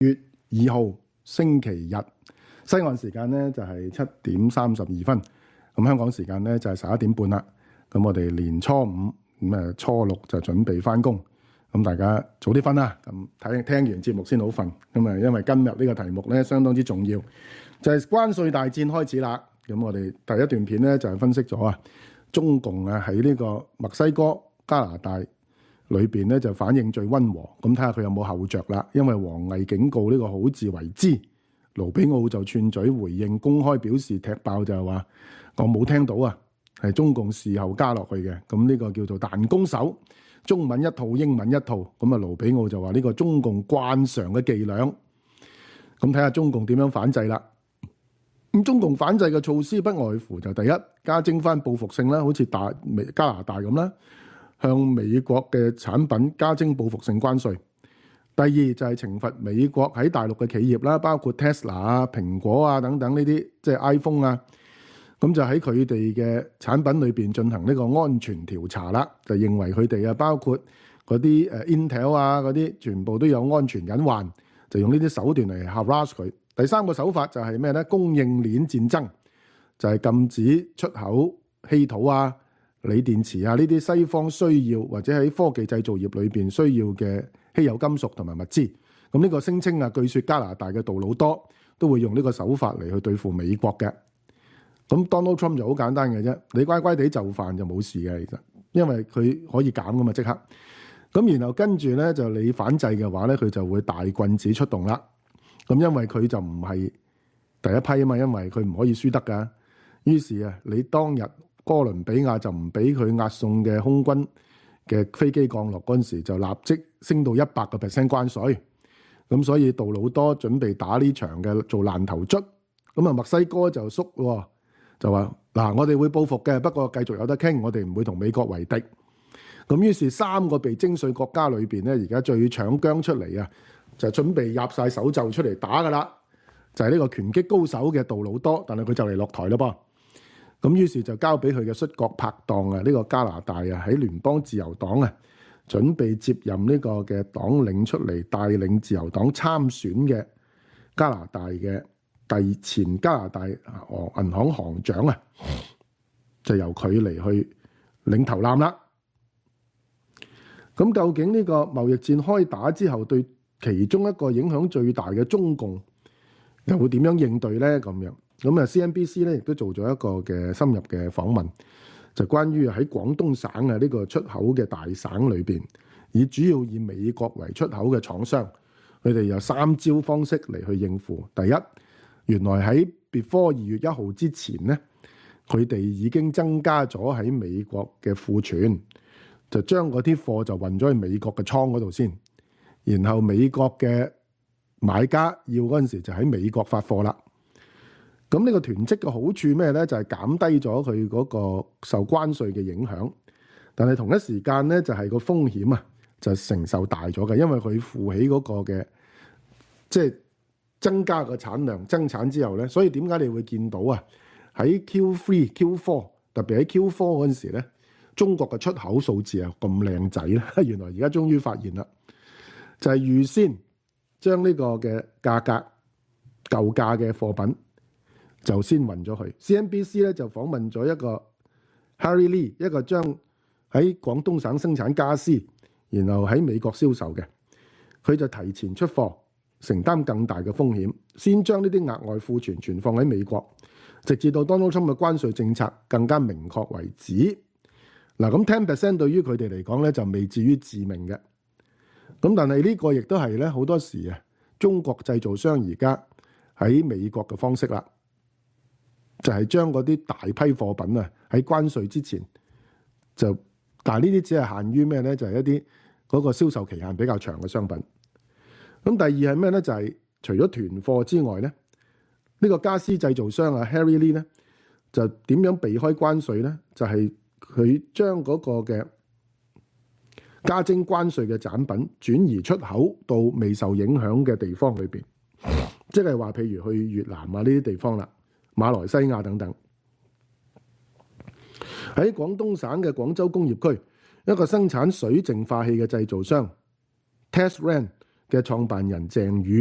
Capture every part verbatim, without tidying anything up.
月二號星期日，西岸時間咧就係七點三十二分，咁香港時間咧就係十一點半啦。咁我哋年初五咁啊，初六就準備翻工，咁大家早啲瞓啦。咁睇聽完節目先好瞓。咁啊，因為今日呢個題目咧相當之重要，就係關稅大戰開始啦。咁我哋第一段片咧就係分析咗啊，中共啊喺呢個墨西哥、加拿大裏邊咧就反應最溫和，咁睇下佢有冇後着啦。因為王毅警告呢個好自為之，盧比奧就串嘴回應，公開表示踢爆就係話我冇聽到啊，係中共事後加落去嘅。咁呢個叫做彈弓手，中文一套英文一套。咁啊盧比奧就話呢個中共慣常嘅伎倆，咁睇下中共點樣反制啦。咁中共反制嘅措施不外乎就第一，加徵翻報復性啦，好似大美加拿大咁啦，向美國嘅產品加徵報復性關稅。第二就係懲罰美國喺大陸嘅企業啦，包括 Tesla 啊、蘋果啊等等呢啲，即係 iPhone 啊，咁就喺佢哋嘅產品裏邊進行呢個安全調查啦，就認為佢哋啊，包括嗰啲誒 Intel 啊嗰啲，全部都有安全隱患，就用呢啲手段嚟 harass 佢。第三個手法就係咩咧？供應鏈戰爭，就係、是、禁止出口稀土啊、鋰電池啊呢啲西方需要或者喺科技製造業裏邊需要嘅稀有金屬同埋物資。咁呢個聲稱啊，據說加拿大嘅杜魯多都會用呢個手法嚟去對付美國嘅。咁 Donald Trump 就好簡單嘅啫，你乖乖地就範就冇事嘅，其實因為佢可以減噶嘛，即刻。咁然後跟住咧就你反制嘅話咧，佢就會大棍子出動啦。咁因為佢就唔係第一批啊嘛，因為佢唔可以輸得噶。於是啊，你當日哥倫比亞就唔俾佢押送嘅空軍嘅飛機降落嗰陣時，就立即升到一百個 percent 關稅。咁所以杜魯多準備打呢場嘅做爛頭卒。咁啊，墨西哥就縮喎，就話嗱，我哋會報復嘅，不過繼續有得傾，我哋唔會同美國為敵。咁於是三個被徵稅國家裏邊咧，而家最搶姜出嚟啊！就準備入晒手袖出嚟打噶啦，就係、是、呢個拳擊高手嘅杜魯多，但係佢就嚟落台咯噃。咁於是就交俾佢嘅摔角拍檔啊，呢、這個加拿大啊喺聯邦自由黨啊，準備接任呢個嘅黨領出嚟帶領自由黨參選嘅加拿大嘅第前加拿大銀行行長啊，就由佢嚟去領頭攬啦。咁究竟呢個貿易戰開打之後對其中一個影響最大嘅中共又會點樣應對咧？咁樣咁啊 C N B C 咧亦都做咗一個嘅深入嘅訪問，就關於喺廣東省啊呢個出口嘅大省裏邊，以主要以美國為出口嘅廠商，佢哋有三招方式嚟去應付。第一，原來喺 before 二月一號之前咧，佢哋已經增加咗喺美國嘅庫存，就將嗰啲貨就運咗去美國嘅倉嗰度先。然後美國嘅買家要嗰陣時就喺美國發貨啦。咁呢個囤積嘅好處咩咧？就係減低咗佢嗰個受關稅嘅影響，但係同一時間咧就係個風險啊，就承受大咗嘅，因為佢負起嗰個嘅即係增加個產量增產之後咧，所以點解你會見到啊喺 Q 三、Q 四，特別喺 Q 四嗰陣時咧，中國嘅出口數字啊咁靚仔咧，原來而家終於發現啦。就係預先將呢個嘅價格舊價嘅貨品就先運咗去。C N B C 咧就訪問咗一個 Harry Lee， 一個將喺廣東省生產家私，然後喺美國銷售嘅。佢就提前出貨，承擔更大嘅風險，先將呢啲額外庫存存放喺美國，直至到 Donald Trump 嘅關稅政策更加明確為止。嗱，咁 ten percent 對於佢哋嚟講咧就未至於致命嘅。咁但係呢個亦都係咧好多時啊，中國製造商而家喺美國嘅方式啦，就係將嗰啲大批貨品啊喺關稅之前就，但係呢啲只係限於咩咧？就係、是、一啲嗰個銷售期限比較長嘅商品。咁第二係咩咧？就係、是、除咗囤貨之外咧，呢、這個家私製造商啊 Harry Lee 咧就點樣避開關稅咧？就係、是、佢將嗰個嘅加徵關稅嘅產品轉移出口到未受影響嘅地方裏邊，即係話譬如去越南啊呢啲地方啦，馬來西亞等等。喺廣東省嘅廣州工業區，一個生產水淨化器嘅製造商 Tesran 嘅創辦人鄭宇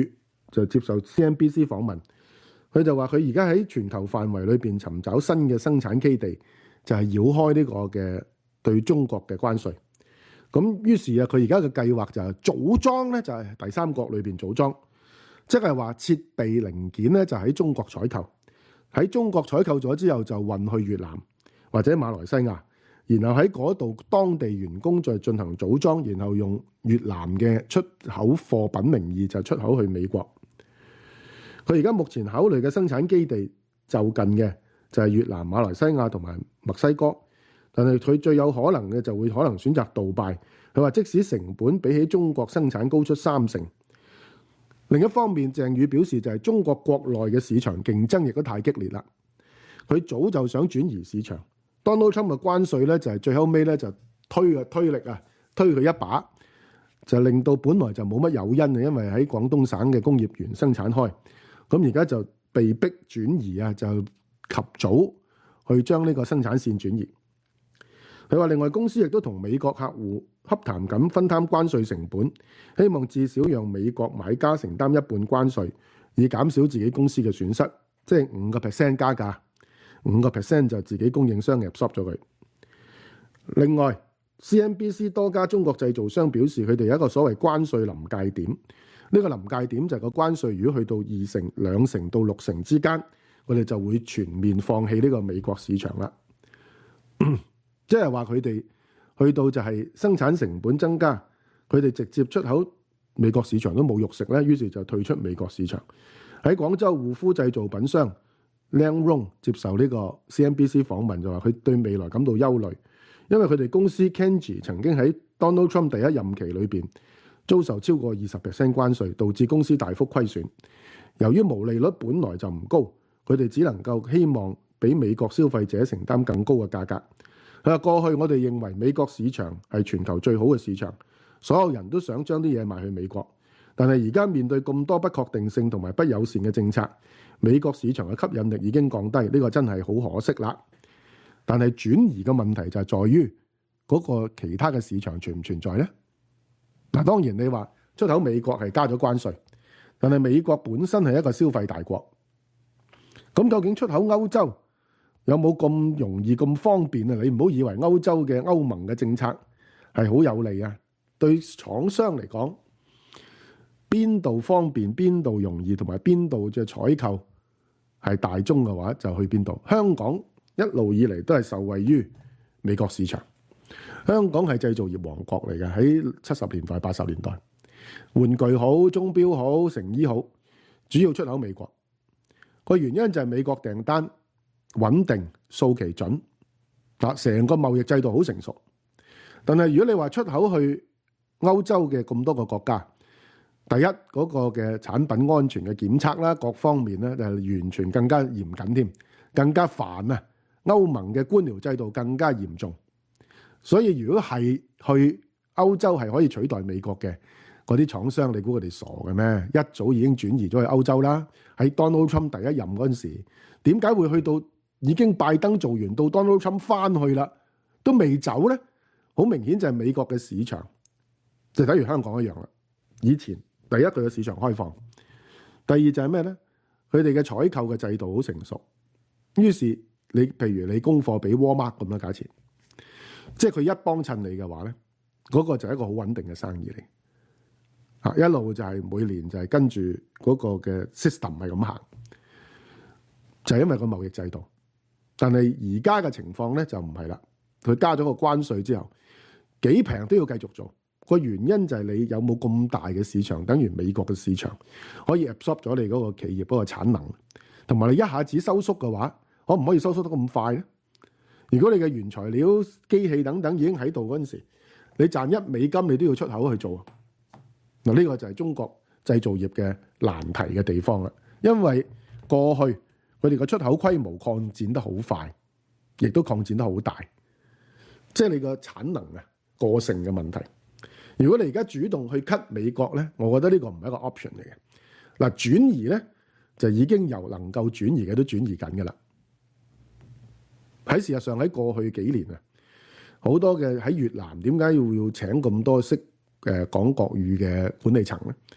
就接受 C N B C 訪問，佢就話佢而家喺全球範圍裏邊尋找新嘅生產基地，就係繞開呢個嘅對中國嘅關稅。咁於是啊，佢而家嘅計劃就係組裝咧，就係第三國裏邊組裝，即係話設備零件咧就喺中國採購，喺中國採購咗之後就運去越南或者馬來西亞，然後喺嗰度當地員工再進行組裝，然後用越南嘅出口貨品名義就出口去美國。佢而家目前考慮嘅生產基地就近嘅就係越南、馬來西亞同埋墨西哥。但係佢最有可能嘅就會可能選擇杜拜。佢話即使成本比起中國生產高出三成，另一方面鄭宇表示就係中國國內嘅市場競爭亦都太激烈啦。佢早就想轉移市場。Donald Trump 嘅關稅咧就係最後尾咧就推啊推力啊推佢一把，就令到本來就冇乜誘因啊，因為喺廣東省嘅工業園生產開，咁而家就被逼轉移啊，就及早去將呢個生產線轉移。佢話另外公司亦都同美國客戶洽談緊分攤關稅成本，希望至少讓美國買家承擔一半關稅，以減少自己公司嘅損失，即係五個 percent 加價，五個 percent 就自己供應商 absorb 咗佢。另外 C N B C 多家中國製造商表示，佢哋有一個所謂關稅臨界點，呢、這個臨界點就係個關稅如果去到二成、兩成到六成之間，我哋就會全面放棄呢個美國市場啦。即係話佢哋去到就係生產成本增加，佢哋直接出口美國市場都冇肉食咧，於是就退出美國市場。喺廣州護膚製造品商 Liang Rong 接受呢個 C N B C 訪問就話佢對未來感到憂慮，因為佢哋公司 Kenji 曾經喺 Donald Trump 第一任期裏邊遭受超過二十 percent 關稅，導致公司大幅虧損。由於毛利率本來就唔高，佢哋只能夠希望俾美國消費者承擔更高嘅價格。佢話過去我哋認為美國市場係全球最好嘅市場，所有人都想將啲嘢賣去美國。但係而家面對咁多不確定性同埋不友善嘅政策，美國市場嘅吸引力已經降低，呢個真係好可惜啦。但係轉移嘅問題就係在於嗰個其他嘅市場存唔存在呢？嗱，當然你話出口美國係加咗關稅，但係美國本身係一個消費大國，咁究竟出口歐洲有冇咁容易咁方便啊？你唔好以為歐洲嘅歐盟嘅政策係好有利啊！對廠商嚟講，邊度方便、邊度容易同埋邊度嘅採購係大宗嘅話，就去邊度。香港一路以嚟都係受惠於美國市場。香港係製造業王國嚟嘅，喺七十年代、八十年代，玩具好、鐘錶好、成衣好，主要出口美國。個原因就係美國訂單穩定、數期準，嗱，成個貿易制度好成熟。但係如果你話出口去歐洲嘅咁多個國家，第一嗰、那個嘅產品安全嘅檢測啦，各方面咧就係完全更加嚴謹添，更加煩啊！歐盟嘅官僚制度更加嚴重，所以如果係去歐洲係可以取代美國嘅嗰啲廠商，你估佢哋傻嘅咩？一早已經轉移咗去歐洲啦。喺 Donald Trump 第一任嗰陣時，點解會去到？已經拜登做完到 Donald Trump 翻去啦，都未走咧，好明顯就係美國嘅市場，就等於香港一樣啦。以前第一佢嘅市場開放，第二就係咩咧？佢哋嘅採購嘅制度好成熟，於是你譬如你供貨俾 Walmart 咁樣假設，即係佢一幫襯你嘅話咧，嗰個就係一個好穩定嘅生意嚟。啊，一路就係每年就係跟住嗰個嘅 system 係咁行，就係因為個貿易制度。但係而家嘅情況咧就唔係啦，佢加咗個關稅之後，幾平都要繼續做。個原因就係你有冇咁大嘅市場，等於美國嘅市場可以 absorb 咗你嗰個企業嗰個產能，同埋你一下子收縮嘅話，可唔可以收縮得咁快咧？如果你嘅原材料、機器等等已經喺度嗰陣時，你賺一美金你都要出口去做。嗱，呢個就係中國製造業嘅難題嘅地方啦，因為過去佢哋嘅出口規模擴展得好快，亦都擴展得好大，即係你個產能啊過剩嘅問題。如果你而家主動去 cut 美國咧，我覺得呢個唔係一個 option 嚟嘅。嗱，轉移咧就已經由能夠轉移嘅都轉移緊㗎啦。喺事實上喺過去幾年啊，好多嘅喺越南點解要要請咁多識誒講國語嘅管理層咧？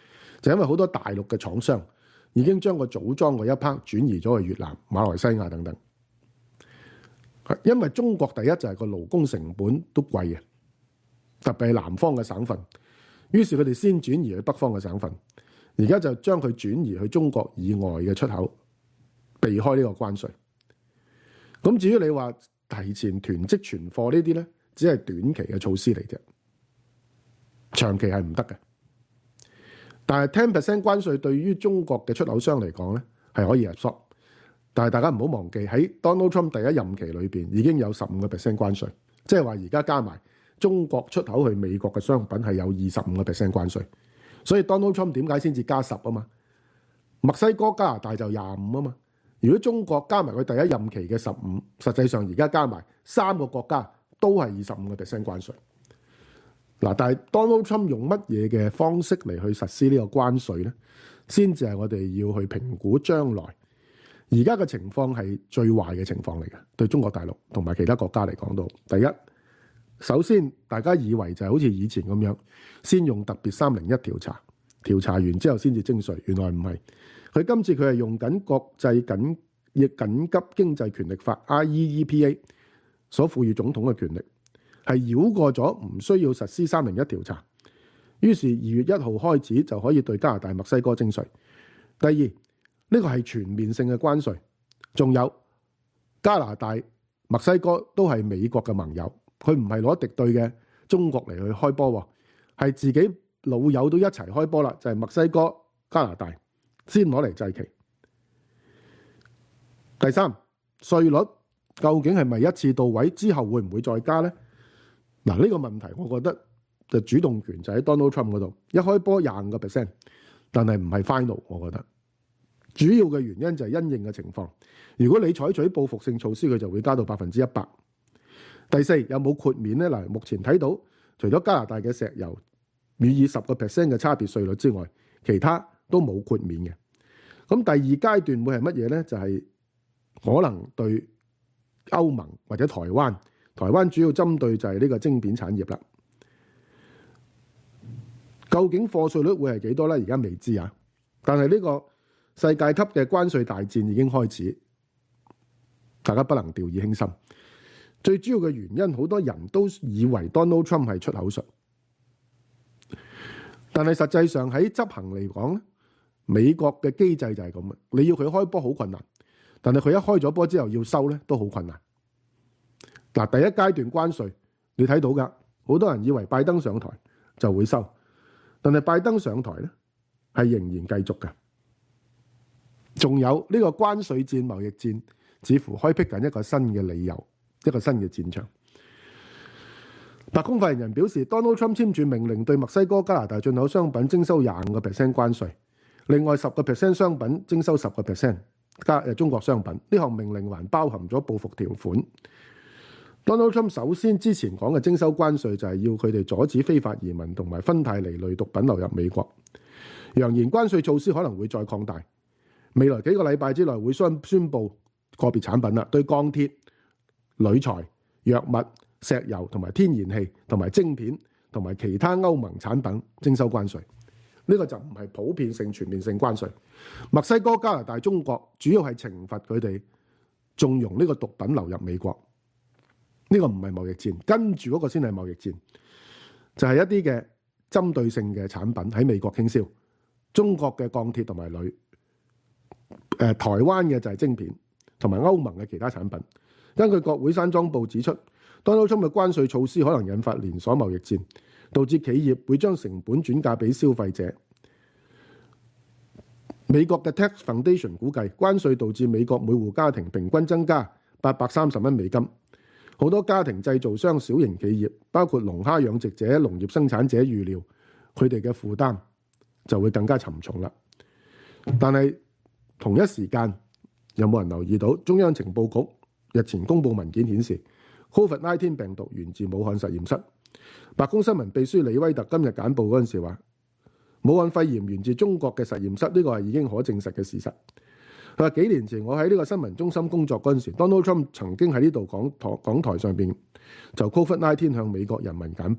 就因為好多大陸嘅廠商已經將個組裝嘅一 part 轉移咗去越南、馬來西亞等等。因為中國第一就係個勞工成本都貴嘅，特別係南方嘅省份，於是佢哋先轉移去北方嘅省份，而家就將佢轉移去中國以外嘅出口，避開呢個關稅。咁至於你話提前囤積存貨呢啲咧，只係短期嘅措施嚟啫，長期係唔得嘅。但係十 percent 關稅對於中國嘅出口商嚟講咧，係可以入縮。但係大家唔好忘記喺 Donald Trump 第一任期裏邊已經有十五個 percent 關稅，即係話而家加埋中國出口去美國嘅商品係有二十五個 percent 關稅。所以 Donald Trump 點解先至加十啊嘛？墨西哥、加拿大就廿五啊嘛。如果中國加埋佢第一任期嘅十五，實際上而家加埋三個國家都係二十五個 percent 關稅。嗱，但係 Donald Trump 用乜嘢嘅方式嚟去實施呢個關稅咧？先至係我哋要去評估將來。而家嘅情況係最壞嘅情況嚟嘅，對中國大陸同埋其他國家嚟講到。第一，首先大家以為就係好似以前咁樣，先用特別三零一調查，調查完之後先至徵稅，原來唔係。佢今次佢係用緊國際緊亦緊急經濟權力法 I E E P A 所賦予總統嘅權力，係繞過咗唔需要實施三零一調查，於是二月一號開始就可以對加拿大、墨西哥徵稅。第二，呢個係全面性嘅關稅，仲有加拿大、墨西哥都係美國嘅盟友，佢唔係攞敵對嘅中國嚟去開波，係自己老友都一齊開波啦，就係墨西哥、加拿大先攞嚟祭旗。第三，稅率究竟係咪一次到位，之後會唔會再加呢？嗱，呢個問題我覺得就主動權就喺 Donald Trump 嗰度，一開波廿五個 percent， 但係唔係 final， 我覺得。主要嘅原因就係因應嘅情況，如果你採取報復性措施，佢就會加到百分之一百。第四，有冇豁免呢？嗱，目前睇到除咗加拿大嘅石油予以十個 percent 嘅差別稅率之外，其他都冇豁免嘅。咁第二階段會係乜嘢呢？就係、是、可能對歐盟或者台灣，台灣主要針對就係呢個晶片產業啦。究竟課稅率會係幾多呢？而家未知啊，但係呢個世界級嘅關稅大戰已經開始，大家不能掉以輕心。最主要嘅原因，好多人都以為 Donald Trump 係出口術，但係實際上喺執行嚟講咧，美國嘅機制就係咁嘅。你要佢開波好困難，但係佢一開咗波之後要收咧都好困難。嗱，第一階段關稅你睇到噶，好多人以為拜登上台就會收，但係拜登上台咧係仍然繼續嘅。仲有呢個關稅戰、貿易戰，似乎開闢緊一個新嘅理由，一個新嘅戰場。白宮發言人表示 ，Donald Trump 簽署命令對墨西哥、加拿大進口商品徵收廿五個 percent 關稅，另外十個 percent 商品徵收十個 percent 加誒中國商品。呢項命令還包含咗報復條款。Donald Trump 首先之前講嘅徵收關稅就係要佢哋阻止非法移民同埋芬太尼類毒品流入美國，揚言關稅措施可能會再擴大。未來幾個禮拜之內會宣宣佈個別產品啦，對鋼鐵、鋁材、藥物、石油同埋天然氣同埋晶片同埋其他歐盟產品徵收關稅。呢個就唔係普遍性、全面性關稅。墨西哥、加拿大、中國主要係懲罰佢哋縱容呢個毒品流入美國。呢個唔係貿易戰，跟住嗰個先係貿易戰，就係一啲嘅針對性嘅產品喺美國傾銷。中國嘅鋼鐵同埋鋁。誒，台灣嘅就係晶片，同埋歐盟嘅其他產品。根據國會山莊報指出，Donald Trump嘅關稅措施可能引發連鎖貿易戰，導致企業會將成本轉嫁俾消費者。美國嘅 Tax Foundation 估計，關稅導致美國每戶家庭平均增加八百三十蚊美金。好多家庭製造商、小型企業，包括龍蝦養殖者、農業生產者，預料佢哋嘅負擔就會更加沉重啦。但係同一時間，有冇人留意到中央情報局日前公布文件顯示 ，Covid 十九 病毒源自武漢實驗室。白宮新聞秘書李威特今日簡報嗰陣時話，武漢肺炎源自中國嘅實驗室，呢個係已經可證實嘅事實。佢話幾年前我喺呢個新聞中心工作嗰陣時 ，Donald Trump 曾經喺呢度講台講台上邊就 Covid 十九 向美國人民簡報，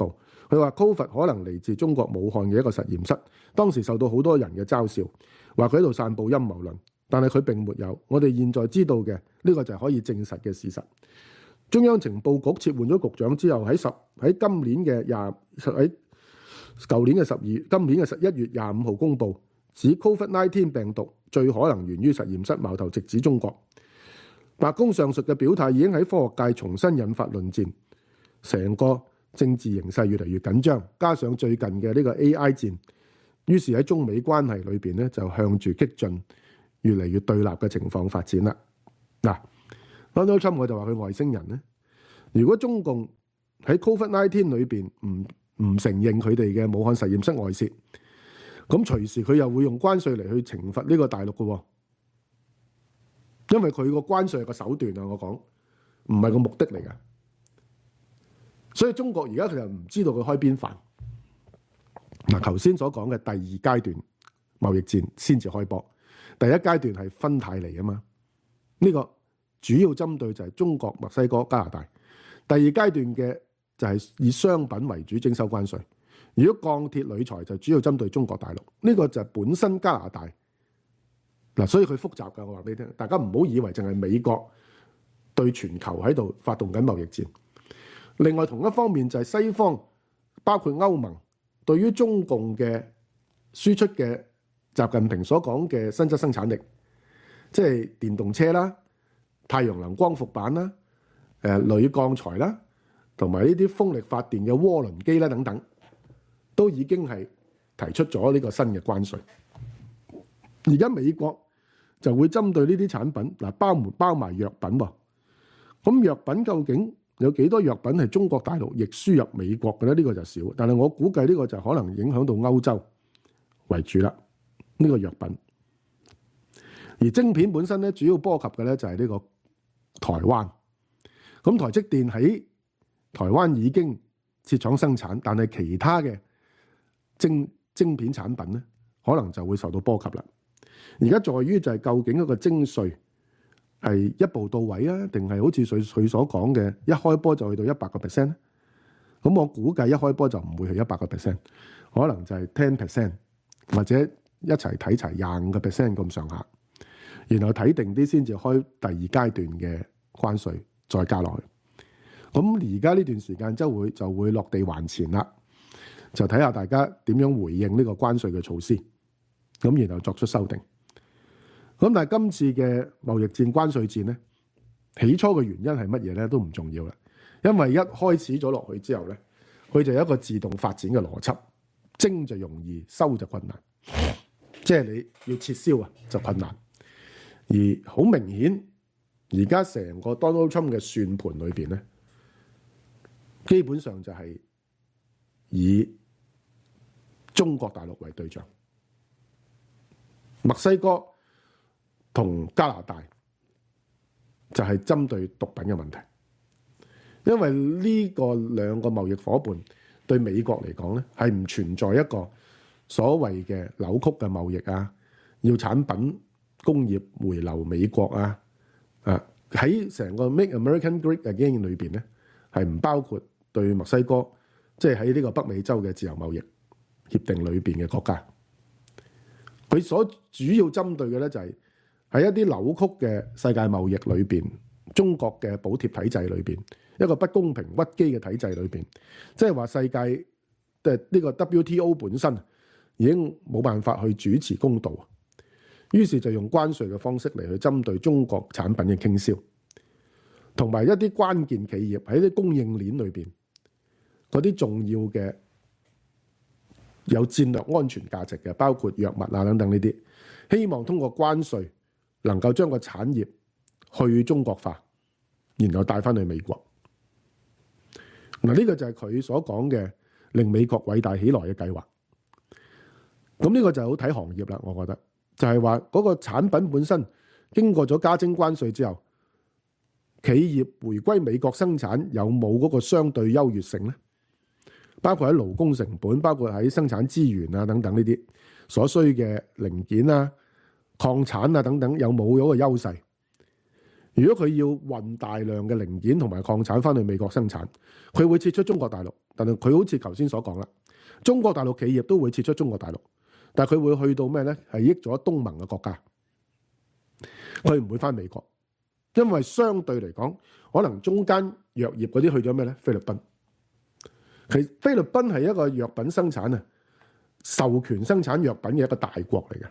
佢話 Covid 可能嚟自中國武漢嘅一個實驗室，當時受到好多人嘅嘲笑，話佢喺度散佈陰謀論，但係佢並沒有。我哋現在知道嘅呢個就係可以證實嘅事實。中央情報局撤換咗局長之後，喺十喺今年嘅廿喺舊年嘅十二今年嘅十一月廿五號公佈，指 Covid 十九 病毒最可能源於實驗室，矛頭直指中國。白宮上述嘅表態已經喺科學界重新引發論戰，成個政治形勢越嚟越緊張，加上最近嘅呢個 A I 戰，於是喺中美關係裏邊咧就向住激進、越嚟越對立嘅情況發展啦。嗱，Donald Trump 我就話佢外星人咧，如果中共喺 Covid 十九 裏邊唔唔承認佢哋嘅武漢實驗室外泄，咁隨時佢又會用關稅嚟去懲罰呢個大陸嘅。因為佢個關稅係個手段啊，我講唔係個目的嚟㗎，所以中國而家佢又唔知道佢開邊飯。嗱，頭先所講嘅第二階段貿易戰先至開波，第一階段係芬太尼啊嘛，呢個主要針對就係中國、墨西哥、加拿大。第二階段嘅就係以商品為主徵收關稅，如果鋼鐵、鋁材就主要針對中國大陸，呢個就係本身加拿大。嗱，所以佢複雜㗎，我話俾你聽，大家唔好以為淨係美國對全球喺度發動緊貿易戰。另外同一方面就係西方，包括歐盟，對於中共嘅輸出嘅習近平所講嘅新質生產力，即係電動車啦、太陽能光伏板啦、誒鋁鋼材啦，同埋呢啲風力發電嘅渦輪機啦等等，都已經係提出咗呢個新嘅關稅。而家美國就會針對呢啲產品，嗱，包埋包埋藥品喎。咁藥品究竟有幾多藥品係中國大陸亦輸入美國嘅咧？呢個就少，但係我估計呢個就可能影響到歐洲為主啦。呢個藥品，而晶片本身咧，主要波及嘅咧就係呢個台灣。咁台積電喺台灣已經設廠生產，但係其他嘅晶晶片產品咧，可能就會受到波及啦。而家在於就係究竟一個徵稅係一步到位啊，定係好似佢佢所講嘅一開波就去到一百個 percent 咧？咁我估計一開波就唔會係一百個 percent，可能就係 ten percent 或者一齊睇齊廿五個 percent 咁上下，然後睇定啲先至開第二階段嘅關稅再加落去。咁而家呢段時間就會就會落地還錢啦，就睇下大家點樣回應呢個關稅嘅措施，咁然後作出修訂。咁但係今次嘅貿易戰、關稅戰咧，起初嘅原因係乜嘢咧？都唔重要啦，因為一開始咗落去之後咧，佢就有一個自動發展嘅邏輯，徵就容易，收就困難，即係你要撤銷啊就困難。而好明顯，而家成個 Donald Trump 嘅算盤裏邊咧，基本上就係以中國大陸為對象，墨西哥同加拿大就係針對毒品嘅問題，因為呢個兩個貿易夥伴對美國嚟講咧，係唔存在一個所謂嘅扭曲嘅貿易啊，要產品工業回流美國啊，啊喺成個 Make American Great Again 裏邊咧，係唔包括對墨西哥，即係喺呢個北美洲嘅自由貿易協定裏邊嘅國家，佢所主要針對嘅咧就係喺一啲扭曲嘅世界貿易裏邊，中國嘅補貼體制裏邊，一個不公平屈機嘅體制裏邊，即係話世界嘅呢個 W T O 本身已經冇辦法去主持公道，於是就用關稅嘅方式嚟去針對中國產品嘅傾銷，同埋一啲關鍵企業喺啲供應鏈裏邊嗰啲重要嘅有戰略安全價值嘅，包括藥物啊等等呢啲，希望通過關稅能夠將個產業去中國化，然後帶翻去美國。嗱，呢個就係佢所講嘅令美國偉大起來嘅計劃。咁呢個就好睇行業啦，我覺得就係話嗰個產品本身經過咗加徵關稅之後，企業回歸美國生產有冇嗰個相對優越性呢？包括喺勞工成本，包括喺生產資源啊等等呢啲所需嘅零件啊、礦產啊等等，有冇嗰個優勢？ 如果佢要運大量嘅零件同埋礦產翻去美國生產，佢會撤出中國大陸。但係佢好似頭先所講啦，中國大陸企業都會撤出中國大陸，但係佢會去到咩咧？係益咗東盟嘅國家，佢唔會翻美國，因為相對嚟講，可能中間藥業嗰啲去咗咩咧？菲律賓。其實菲律賓係一個藥品生產啊，授權生產藥品嘅一個大國嚟嘅。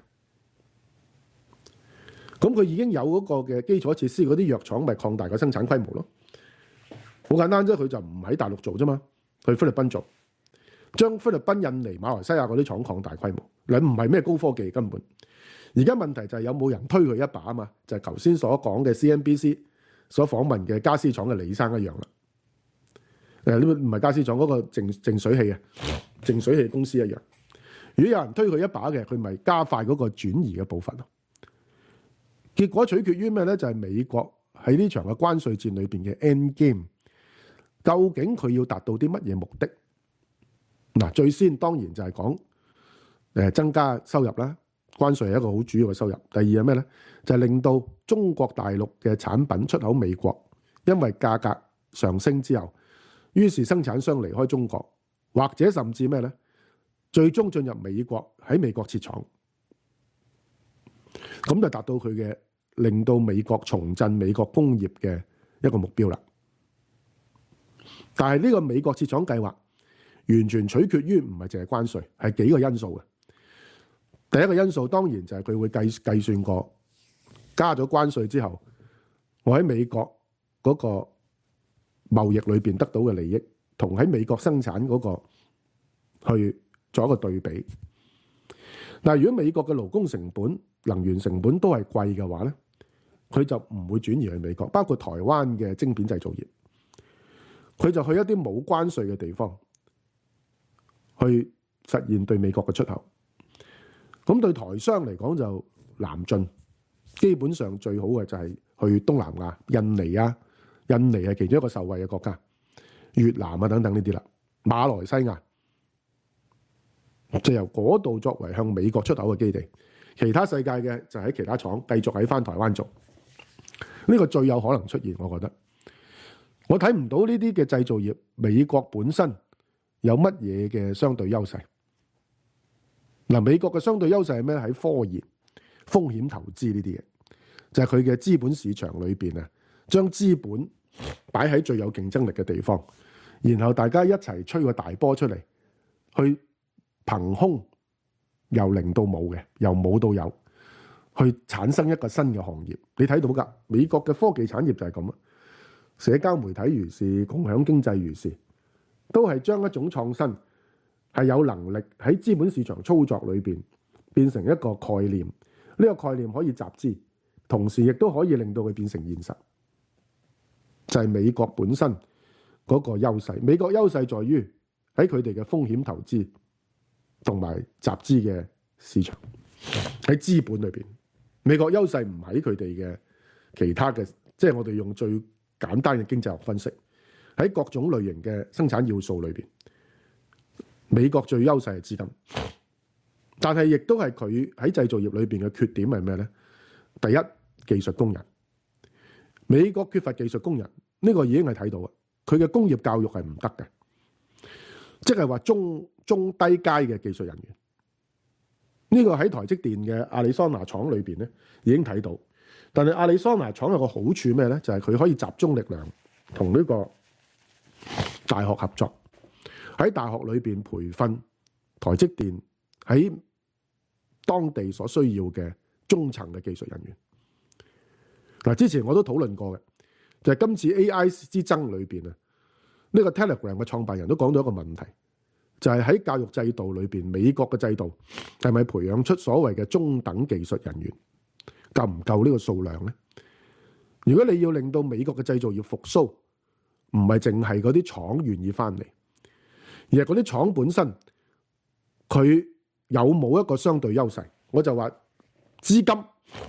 咁佢已經有嗰個嘅基礎設施，嗰啲藥廠咪擴大個生產規模咯。好簡單啫，佢就唔喺大陸做啫嘛，去菲律賓做，將菲律賓、印尼、馬來西亞嗰啲廠擴大規模。你唔係咩高科技根本。而家問題就係有冇人推佢一把啊嘛？就係頭先所講嘅 C N B C 所訪問嘅家私廠嘅李生一樣啦。誒，呢個唔係家私廠嗰個淨淨水器啊，淨水器公司一樣。如果有人推佢一把嘅，佢咪加快嗰個轉移嘅步伐咯。結果取決於咩咧？就係美國喺呢場嘅關稅戰裏邊嘅 end game，究竟佢要達到啲乜嘢目的？嗱，最先當然就係講誒增加收入啦，關稅係一個好主要嘅收入。第二係咩咧？就係令到中國大陸嘅產品出口美國，因為價格上升之後，於是生產商離開中國，或者甚至咩咧？最終進入美國，喺美國設廠。咁就達到佢嘅令到美國重振美國工業嘅一個目標啦。但係呢個美國設廠計劃完全取決於唔係淨係關稅，係幾個因素嘅。第一個因素當然就係佢會計計算過加咗關稅之後，我喺美國嗰個貿易裏邊得到嘅利益，同喺美國生產嗰個去做一個對比。但係如果美國嘅勞工成本、能源成本都係貴嘅話咧，佢就唔會轉移去美國。包括台灣嘅晶片製造業，佢就去一啲冇關稅嘅地方去實現對美國嘅出口。咁對台商嚟講就南進，基本上最好嘅就係去東南亞、印尼啊，印尼係其中一個受惠嘅國家，越南啊等等呢啲啦，馬來西亞。就由嗰度作為向美國出口嘅基地，其他世界嘅就喺其他廠繼續喺翻台灣做，呢個最有可能出現。我覺得我睇唔到呢啲嘅製造業，美國本身有乜嘢嘅相對優勢。嗱，美國嘅相對優勢係咩？喺科研、風險投資呢啲嘢，就係佢嘅資本市場裏邊啊，將資本擺喺最有競爭力嘅地方，然後大家一齊吹個大波出嚟，去憑空由零到冇嘅，由冇到有，去產生一個新嘅行業。你睇到㗎，美國嘅科技產業就係咁啊，社交媒體如是，共享經濟如是，都係將一種創新係有能力喺資本市場操作裏邊變成一個概念。呢個概念可以集資，同時亦都可以令到佢變成現實。就係美國本身嗰個優勢。美國優勢在於喺佢哋嘅風險投資同埋集資嘅市場，喺資本裏邊，美國優勢唔喺佢哋嘅其他嘅，即係我哋用最簡單嘅經濟學分析，喺各種類型嘅生產要素裏邊，美國最優勢係資金，但係亦都係佢喺製造業裏邊嘅缺點係咩咧？第一，技術工人，美國缺乏技術工人，呢個已經係睇到啊，佢嘅工業教育係唔得嘅，即係話中中低階嘅技術人員，呢個喺台積電嘅亞利桑那廠裏邊咧已經睇到。但係亞利桑那廠有個好處咩咧？就係佢可以集中力量同呢個大學合作，喺大學裏邊培訓台積電喺當地所需要嘅中層嘅技術人員。嗱，之前我都討論過嘅，就係今次 A I 之爭裏邊啊，呢個 Telegram 嘅創辦人都講到一個問題。就係喺教育制度裏邊，美國嘅制度係咪培養出所謂嘅中等技術人員，夠唔夠呢個數量呢？如果你要令到美國嘅製造業復甦，唔係淨係嗰啲廠願意翻嚟，而係嗰啲廠本身佢有冇一個相對優勢？我就話資金，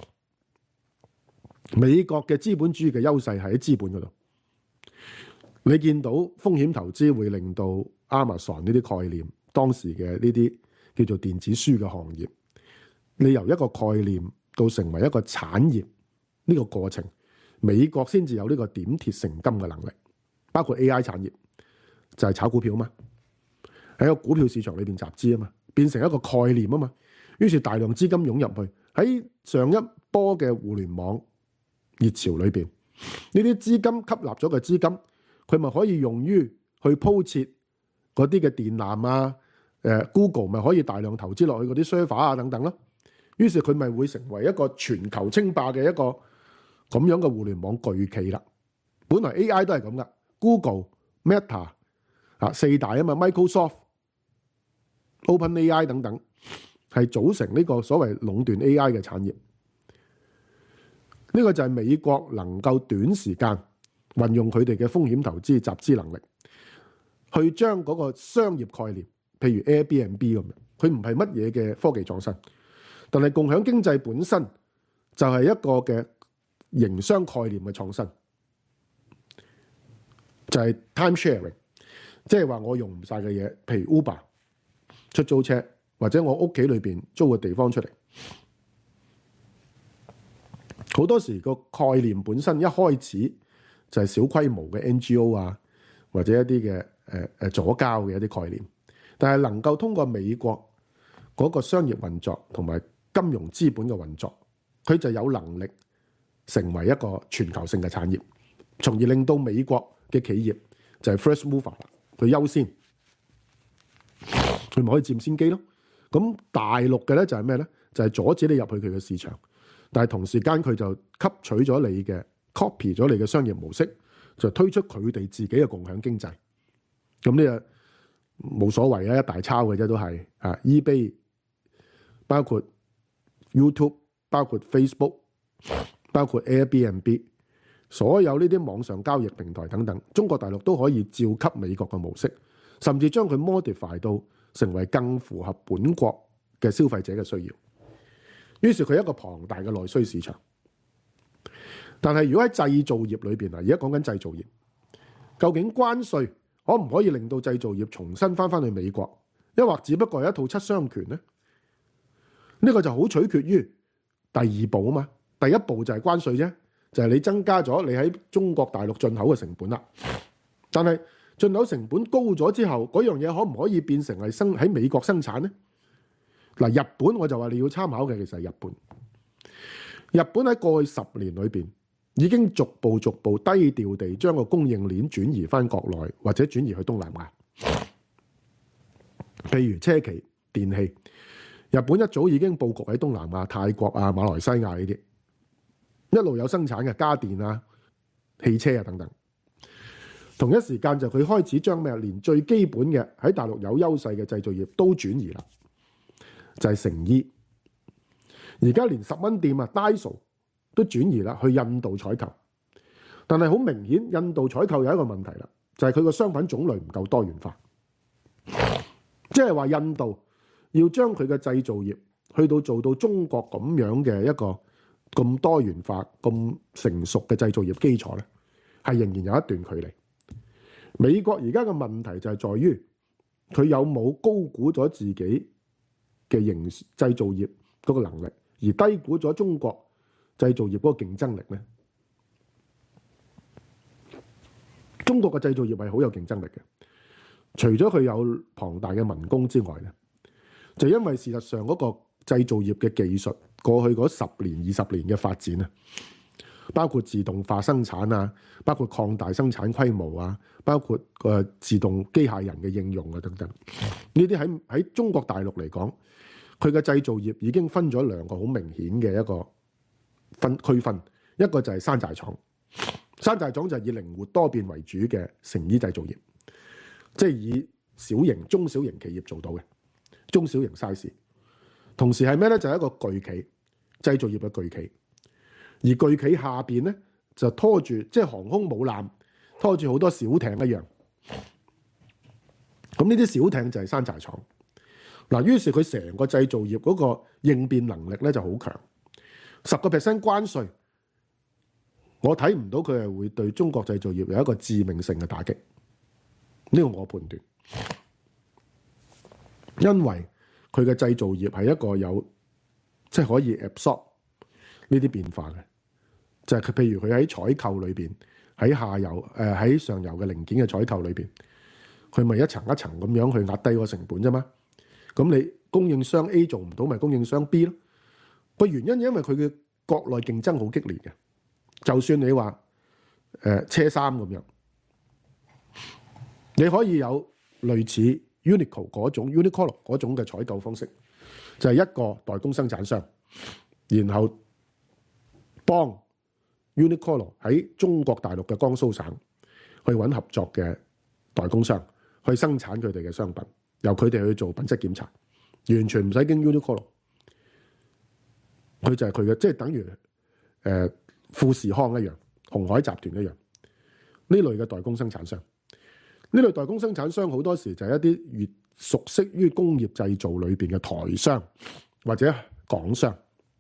美國嘅資本主義嘅優勢係喺資本嗰度。你見到風險投資會令到 Amazon 呢啲概念，當時嘅呢啲叫做電子書嘅行業，你由一個概念到成為一個產業呢個過程， 美國先至有呢個點鐵成金嘅能力，包括 A I 產業就係炒股票啊嘛，喺個股票市場裏邊集資啊嘛，變成一個概念啊嘛，於是大量資金湧入去，喺上一波嘅互聯網熱潮裏邊，呢啲資金吸納咗嘅資金，佢咪可以用於去鋪設嗰啲嘅電纜啊，誒 Google 咪可以大量投資落去嗰啲 server 啊等等咯，於是佢咪會成為一個全球稱霸嘅一個咁樣嘅互聯網巨企啦。本來 A I 都係咁噶 ，Google、Meta 啊四大啊嘛 ，Microsoft、OpenAI 等等係組成呢個所謂壟斷 A I 嘅產業。呢個就係美國能夠短時間運用佢哋嘅風險投資集資能力，去將嗰個商業概念，譬如 Airbnb 咁樣，佢唔係乜嘢嘅科技創新，但係共享經濟本身就係一個嘅營商概念嘅創新，就係 time sharing， 即係話我用唔晒嘅嘢，譬如 Uber 出租車，或者我屋企裏邊租個地方出嚟。好多時個概念本身一開始就係小規模嘅 N G O 啊，或者一啲嘅誒誒左膠嘅一啲概念，但係能夠通過美國嗰個商業運作同埋金融資本嘅運作，佢就有能力成為一個全球性嘅產業，從而令到美國嘅企業就係 first mover 啦，佢優先，佢咪可以佔先機咯。咁大陸嘅咧就係咩咧？就係阻止你入去佢嘅市場。但係同時間佢就吸取咗你嘅 copy 咗你嘅商業模式，就推出佢哋自己嘅共享經濟。咁呢個冇所謂啊，一大抄嘅啫都係啊 eBay， 包括 YouTube， 包括 Facebook， 包括 Airbnb， 所有呢啲網上交易平台等等，中國大陸都可以照給美國嘅模式，甚至將佢 modify 到成為更符合本國嘅消費者嘅需要。於是佢一個龐大嘅內需市場，但係如果喺製造業裏邊啊，而家講緊製造業，究竟關稅可唔可以令到製造業重新翻翻去美國？抑或只不過係一套七傷拳呢？呢個就好取決於第二步啊嘛。第一步就係關稅啫，就係你增加咗你喺中國大陸進口嘅成本啦。但係進口成本高咗之後，嗰樣嘢可唔可以變成係生喺美國生產呢？嗱，日本我就話你要參考嘅其實係日本。日本喺過去十年裏邊已經逐步逐步低調地將個供應鏈轉移翻國內，或者轉移去東南亞。譬如車企、電器，日本一早已經佈局喺東南亞、泰國啊、馬來西亞呢啲，一路有生產嘅家電啊、汽車啊等等。同一時間就佢開始將咩連最基本嘅喺大陸有優勢嘅製造業都轉移啦。就係成衣，而家連十蚊店啊 Daiso 都轉移啦去印度採購，但係好明顯印度採購有一個問題啦，就係佢個商品種類唔夠多元化，即係話印度要將佢嘅製造業去到做到中國咁樣嘅一個咁多元化、咁成熟嘅製造業基礎咧，係仍然有一段距離。美國而家嘅問題就係在於佢有冇高估咗自己嘅營製造業嗰個能力，而低估咗中國製造業嗰個競爭力咧。中國嘅製造業係好有競爭力嘅，除咗佢有龐大嘅民工之外咧，就因為事實上嗰個製造業嘅技術過去嗰十年、二十年嘅發展啊，包括自動化生產啊，包括擴大生產規模啊，包括誒自動機械人嘅應用啊等等，呢啲喺喺中國大陸嚟講，佢嘅製造業已經分咗兩個好明顯嘅一個分區分，一個就係山寨廠，山寨廠就係以靈活多變為主嘅成衣製造業，即係以小型、中小型企業做到嘅中小型 size， 同時係咩咧？就係一個巨企製造業嘅巨企，而巨企下邊咧就拖住即係航空母艦拖住好多小艇一樣，咁呢啲小艇就係山寨廠。嗱，於是佢成個製造業嗰個應變能力咧就好強，十個 percent 關稅，我睇唔到佢係會對中國製造業有一個致命性嘅打擊，呢個我判斷，因為佢嘅製造業係一個有即係可以 absorb 呢啲變化嘅， 就係佢譬如佢喺採購裏邊，喺下游誒喺上游嘅零件嘅採購裏邊，佢咪一層一層咁樣去壓低個成本啫嘛。咁你供應商 A 做唔到，咪供應商 B 咯。個原因因為佢嘅國內競爭好激烈嘅。就算你話誒、呃、車衫咁樣，你可以有類似 Uniqlo 嗰種 Uniqlo 嗰種嘅採購方式，就係一個代工生產商，然後幫 Uniqlo 喺中國大陸嘅江蘇省去揾合作嘅代工商去生產佢哋嘅商品，由佢哋去做品質檢查，完全唔使經 Uniqlo， 佢就係佢嘅，即係等於誒、呃、富士康一樣，鴻海集團一樣，呢類嘅代工生產商。呢類代工生產商好多時就係一啲越熟悉於工業製造裏邊嘅台商或者港商。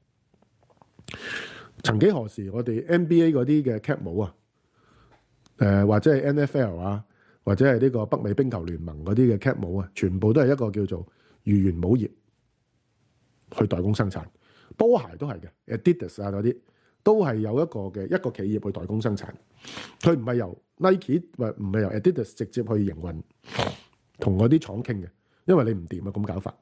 曾幾何時，我哋 N B A 嗰啲嘅 cap 帽啊，誒、呃、或者係 N F L 啊，或者係呢個北美冰球聯盟嗰啲嘅 cap 帽啊，全部都係一個叫做豫園帽業去代工生產。波鞋都係嘅 ，Adidas 啊嗰啲都係有一個嘅一個企業去代工生產。佢唔係由 Nike 或唔係由 Adidas 直接去營運，同嗰啲廠傾嘅，因為你唔掂啊，咁搞法。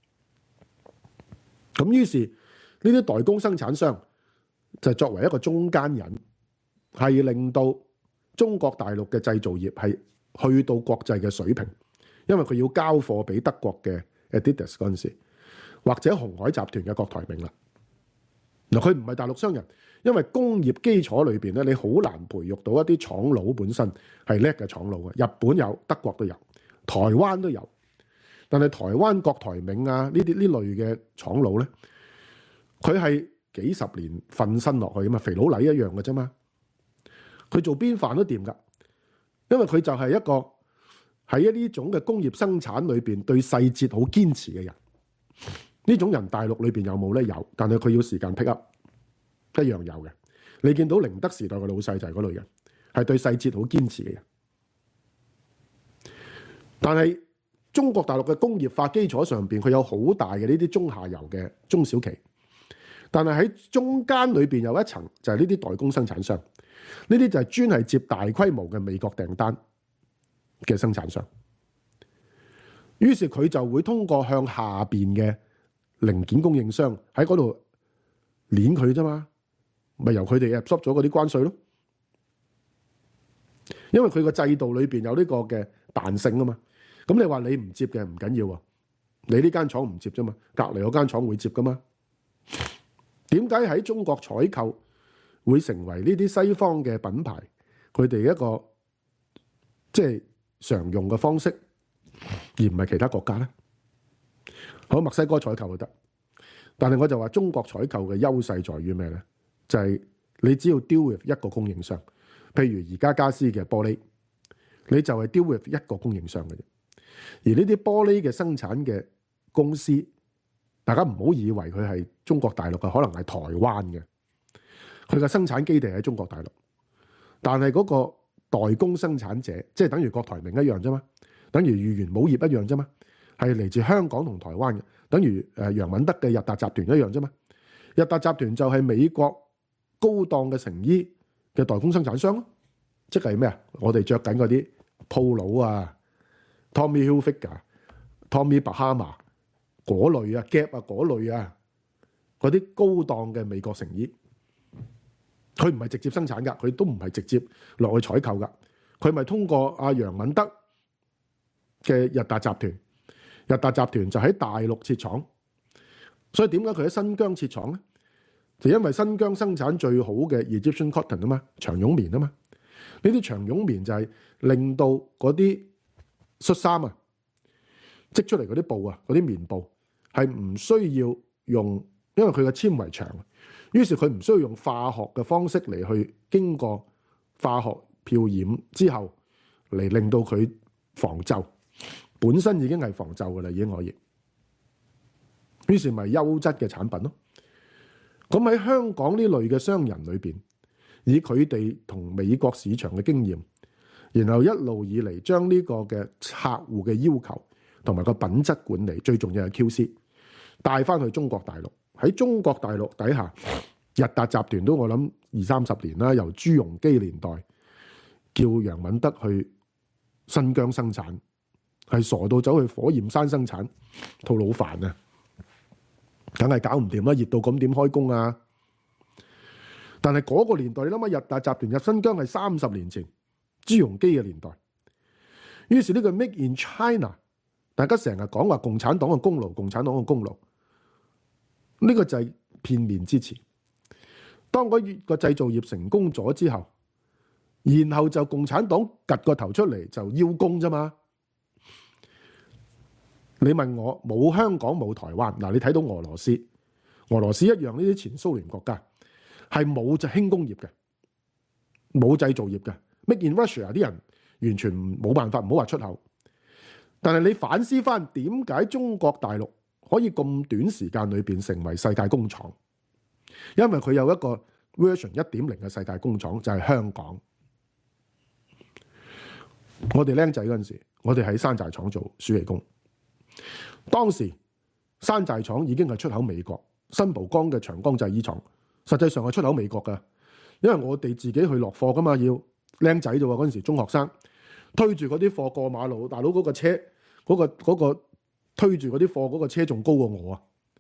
咁於是呢啲代工生產商就作為一個中間人，係令到中國大陸嘅製造業係去到國際嘅水平，因為佢要交貨俾德國嘅 Adidas 嗰陣時，或者鴻海集團嘅郭台銘啦。嗱，佢唔係大陸商人，因為工業基礎裏邊咧，你好難培育到一啲廠佬本身係叻嘅廠佬嘅。日本有，德國都有，台灣都有。但係台灣郭台銘啊，呢啲呢類嘅廠佬咧，佢係幾十年瞓身落去啊嘛，肥佬黎一樣嘅啫嘛。佢做邊飯都掂㗎，因為佢就係一個喺呢種嘅工業生產裏邊對細節好堅持嘅人。呢種人大陸裏邊有冇咧？有，但係佢要時間 pick up， 一樣有嘅。你見到寧德時代嘅老細就係嗰類人，係對細節好堅持嘅人。但係中國大陸嘅工業化基礎上邊，佢有好大嘅呢啲中下游嘅中小企，但係喺中間裏邊有一層就係呢啲代工生產商，呢啲就係專係接大規模嘅美國訂單嘅生產商。於是佢就會通過向下邊嘅零件供應商喺嗰度攣佢啫嘛，咪由佢哋 absorb 咗嗰啲關稅咯。因為佢個制度裏邊有呢個嘅彈性啊嘛。咁你話你唔接嘅唔緊要啊，你呢間廠唔接啫嘛，隔離嗰間廠會接噶嘛。點解喺中國採購會成為呢啲西方嘅品牌佢哋一個即係常用嘅方式，而唔係其他國家咧？好，墨西哥採購就得，但係我就話中國採購嘅優勢在於咩咧？就係、是、你只要 deal with 一個供應商，譬如而家家私嘅玻璃，你就係 deal with 一個供應商嘅啫。而呢啲玻璃嘅生產嘅公司，大家唔好以為佢係中國大陸嘅，可能係台灣嘅，佢嘅生產基地喺中國大陸，但係嗰個代工生產者，即係等於郭台銘一樣啫嘛，等於豫園帽業一樣啫嘛。係嚟自香港同台灣嘅，等於誒楊敏德嘅日達集團一樣啫嘛。日達集團就係美國高檔嘅成衣嘅代工生產商咯，即係咩啊？我哋着緊嗰啲 Polo 啊、Tommy Hilfiger、Tommy Bahama 嗰類啊、Gap 啊嗰類啊，嗰啲高檔嘅美國成衣，佢唔係直接生產㗎，佢都唔係直接落去採購㗎，佢咪通過阿楊敏德嘅日達集團。日達集團就喺大陸設廠，所以點解佢喺新疆設廠咧？就因為新疆生產最好嘅 Egyptian cotton 啊嘛，長絨棉啊嘛。呢啲長絨棉就係令到嗰啲恤衫啊織出嚟嗰啲布啊，嗰啲棉布係唔需要用，因為佢嘅纖維長，於是佢唔需要用化學嘅方式嚟去經過化學漂染之後嚟令到佢防皺。本身已經係防皺㗎啦，已經可以。於是咪優質嘅產品咯。咁喺香港呢類嘅商人裏邊，以佢哋同美國市場嘅經驗，然後一路以嚟將呢個嘅客戶嘅要求同埋個品質管理，最重要係 Q C 帶翻去中國大陸。喺中國大陸底下， 日達集團都我諗二三十年啦，由朱鎔基年代叫楊敏德去新疆生產，係傻到走去火焰山生產，套老煩啊！梗係搞唔掂啦，熱到咁點開工啊？但係嗰個年代，你諗下，日達集團入新疆係三十年前朱鎔基嘅年代。於是呢個 Make in China， 大家成日講話共產黨嘅功勞，共產黨嘅功勞，呢個就係片面之詞。當嗰個製造業成功咗之後，然後就共產黨趌個頭出嚟就邀功啫嘛。你問我冇香港冇台灣，嗱，你睇到俄羅斯，俄羅斯一樣呢啲前蘇聯國家係冇就輕工業嘅，冇製造業嘅。Make in Russia 啲人完全冇辦法，唔好話出口。但係你反思翻，點解中國大陸可以咁短時間裏邊成為世界工廠？因為佢有一個 version 一點零嘅世界工廠，就係香港。我哋僆仔嗰陣時，我哋喺山寨廠做暑期工。當時山寨廠已經係出口美國，新蒲崗嘅長江製衣廠實際上係出口美國噶，因為我哋自己去落貨噶嘛，要僆仔啫喎，嗰陣時中學生推住嗰啲貨過馬路，大佬嗰個車嗰個嗰個推住嗰啲貨嗰個車仲高過我啊！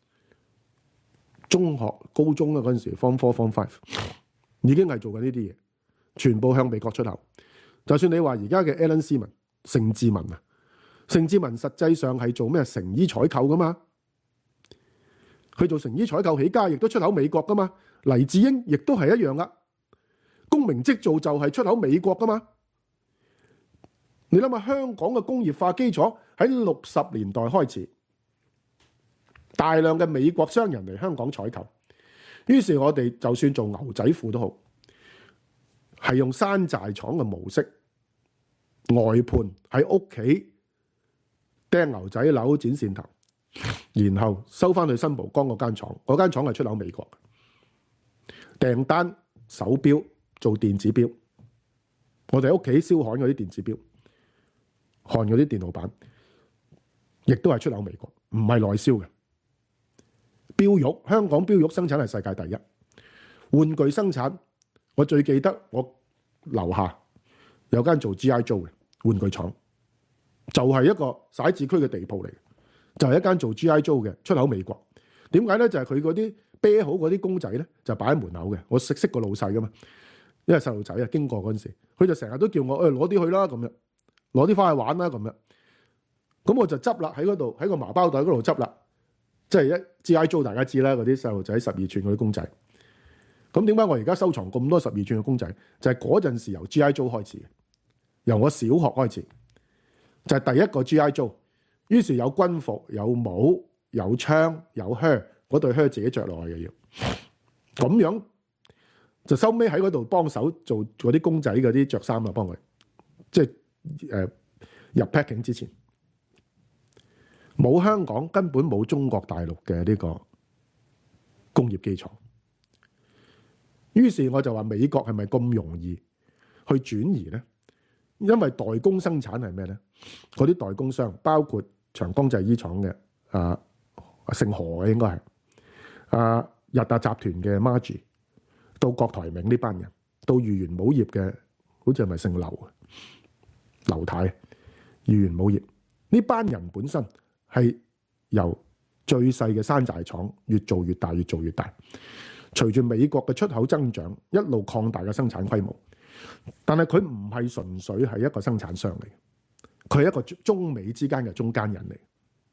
中學高中啊嗰陣時 form four form five 已經係做緊呢啲嘢，全部向美國出口。就算你話而家嘅 Alan Seaman 盛智文啊，盛智文實際上係做咩成衣採購噶嘛？佢做成衣採購起家，亦都出口美國噶嘛？黎智英亦都係一樣噶，公明織造就係出口美國噶嘛？你諗下香港嘅工業化基礎喺六十年代開始，大量嘅美國商人嚟香港採購，於是我哋就算做牛仔褲都好，係用山寨廠嘅模式外判喺屋企釘牛仔樓剪線頭，然後收翻去新蒲崗嗰間廠，嗰間廠係出口美國嘅，訂單手錶做電子錶，我哋喺屋企燒焊嗰啲電子錶，焊嗰啲電腦板，亦都係出口美國，唔係內銷嘅。錶玉，香港錶玉生產係世界第一。玩具生產，我最記得我樓下有間做 G I Joe 嘅玩具廠，就係一個徙置區嘅地鋪嚟，就係一間做 G I Joe 嘅出口美國。點解咧？就係佢嗰啲啤好嗰啲公仔咧，就擺喺門口嘅。我識識個老細噶嘛，因為細路仔啊，經過嗰陣時，佢就成日都叫我誒攞啲去啦，咁樣攞啲翻去玩啦，咁樣。咁我就執啦，喺嗰度喺個麻包袋嗰度執啦。即係一 G I Joe 大家知啦，嗰啲細路仔十二寸嗰啲公仔。咁點解我而家收藏咁多十二寸嘅公仔？就係嗰陣時由 G I Joe 開始，由我小學開始，就係第一個 G I Joe。於是有軍服、有帽、有槍、有靴，嗰對靴自己着落去嘅要。咁樣就收尾喺嗰度幫手做嗰啲公仔嗰啲着衫啊，幫佢即係誒入 packing 之前。冇香港，根本冇中國大陸嘅呢個工業基礎。於是我就話美國係咪咁容易去轉移呢？因為代工生產係咩呢？嗰啲代工商包括長江製衣廠嘅啊，姓何嘅應該係啊，日達集團嘅 Margie， 到郭台銘呢班人，到豫園武業嘅，好似係咪姓劉啊？劉太，豫園武業呢班人本身係由最細嘅山寨廠越做越大，越做越大。隨住美國嘅出口增長，一路擴大嘅生產規模。但係佢唔係純粹係一個生產商嚟，佢係一個中美之間嘅中間人嚟。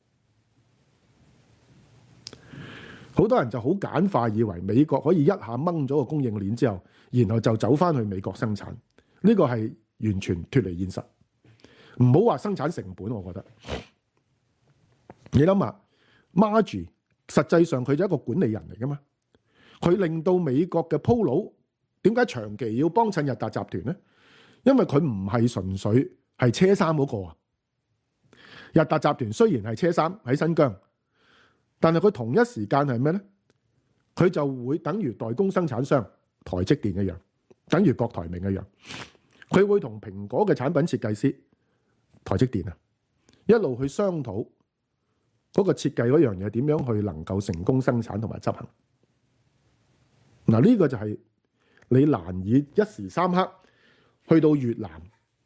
好多人就好簡化，以為美國可以一下掹咗個供應鏈之後，然後就走翻去美國生產。呢個係完全脫離現實。唔好話生產成本，我覺得。你諗下 Margie 實際上佢就係一個管理人嚟噶嘛？佢令到美國嘅 Polo 點解長期要幫襯日達集團呢？因為佢唔係純粹係車衫嗰個啊。日達集團雖然係車衫喺新疆，但係佢同一時間係咩呢？佢就會等於代工生產商台積電一樣，等於郭台銘一樣，佢會同蘋果嘅產品設計師台積電啊一路去商討。嗰個設計嗰樣嘢點樣去能夠成功生產同埋執行？ 嗱，呢個就係你難以一時三刻去到越南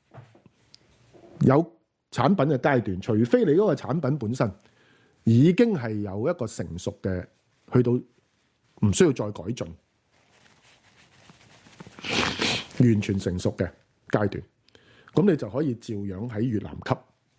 有產品嘅階段，除非你嗰個產品本身已經係有一個成熟嘅，去到唔需要再改進，完全成熟嘅階段，咁你就可以照樣喺越南吸。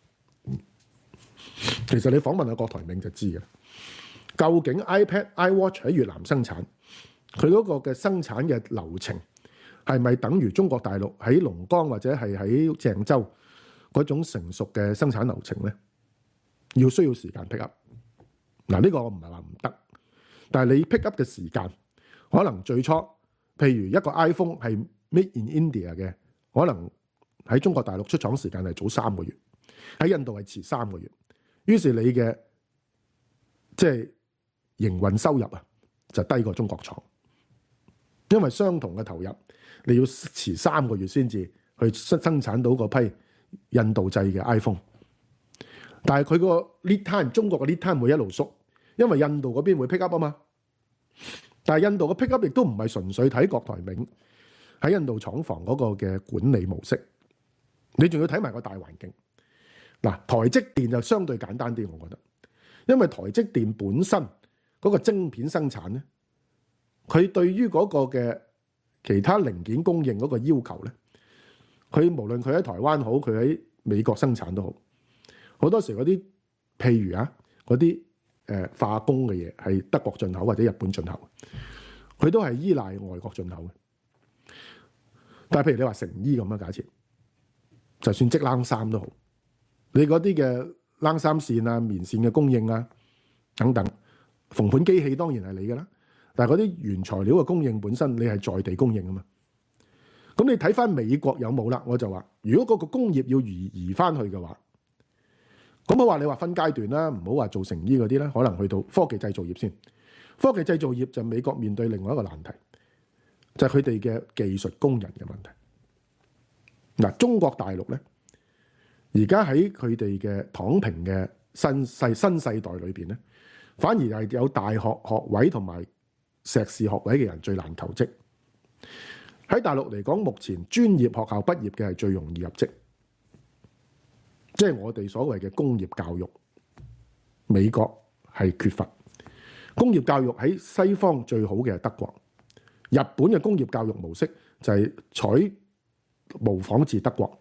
其實你訪問下郭台銘就知嘅，究竟 iPad、iWatch 喺越南生產，佢嗰個嘅生產嘅流程係咪等於中國大陸喺龍崗或者係喺鄭州嗰種成熟嘅生產流程咧？要需要時間 pick up。嗱，呢個我唔係話唔得，但係你 pick up 嘅時間可能最初，譬如一個 iPhone 係 made in India 嘅，可能喺中國大陸出廠時間係早三個月，喺印度係遲三個月。於是你嘅即係營運收入啊，就低過中國廠，因為相同嘅投入，你要遲三個月先至去生生產到嗰批印度製嘅 iPhone。但係佢個 lead time， 中國嘅 lead time 會一路縮，因為印度嗰邊會 pick up 啊嘛。但係印度嘅 pick up 亦都唔係純粹睇郭台銘喺印度廠房嗰個嘅管理模式，你仲要睇埋個大環境。嗱，台積電就相對簡單啲，我覺得，因為台積電本身嗰個晶片生產咧，佢對於嗰個嘅其他零件供應嗰個要求咧，佢無論佢喺台灣好，佢喺美國生產都好，好多時嗰啲譬如啊嗰啲誒化工嘅嘢係德國進口或者日本進口，佢都係依賴外國進口嘅。但係譬如你話成衣咁樣，假設就算織冷衫都好。你嗰啲嘅冷衫線啊、棉線嘅供應啊等等，縫盤機器當然係你㗎啦。但係嗰啲原材料嘅供應本身，你係在地供應啊嘛。咁你睇翻美國有冇啦？我就話，如果嗰個工業要移移翻去嘅話，咁我話你話分階段啦，唔好話做成衣嗰啲啦，可能去到科技製造業先。科技製造業就美國面對另外一個難題，就係佢哋嘅技術工人嘅問題。嗱，中國大陸咧。而家喺佢哋嘅躺平嘅新世新世代裏邊咧，反而係有大學學位同埋碩士學位嘅人最難求職。喺大陸嚟講，目前專業學校畢業嘅係最容易入職，即係我哋所謂嘅工業教育。美國係缺乏工業教育，喺西方最好嘅係德國。日本嘅工業教育模式就係採模仿自德國。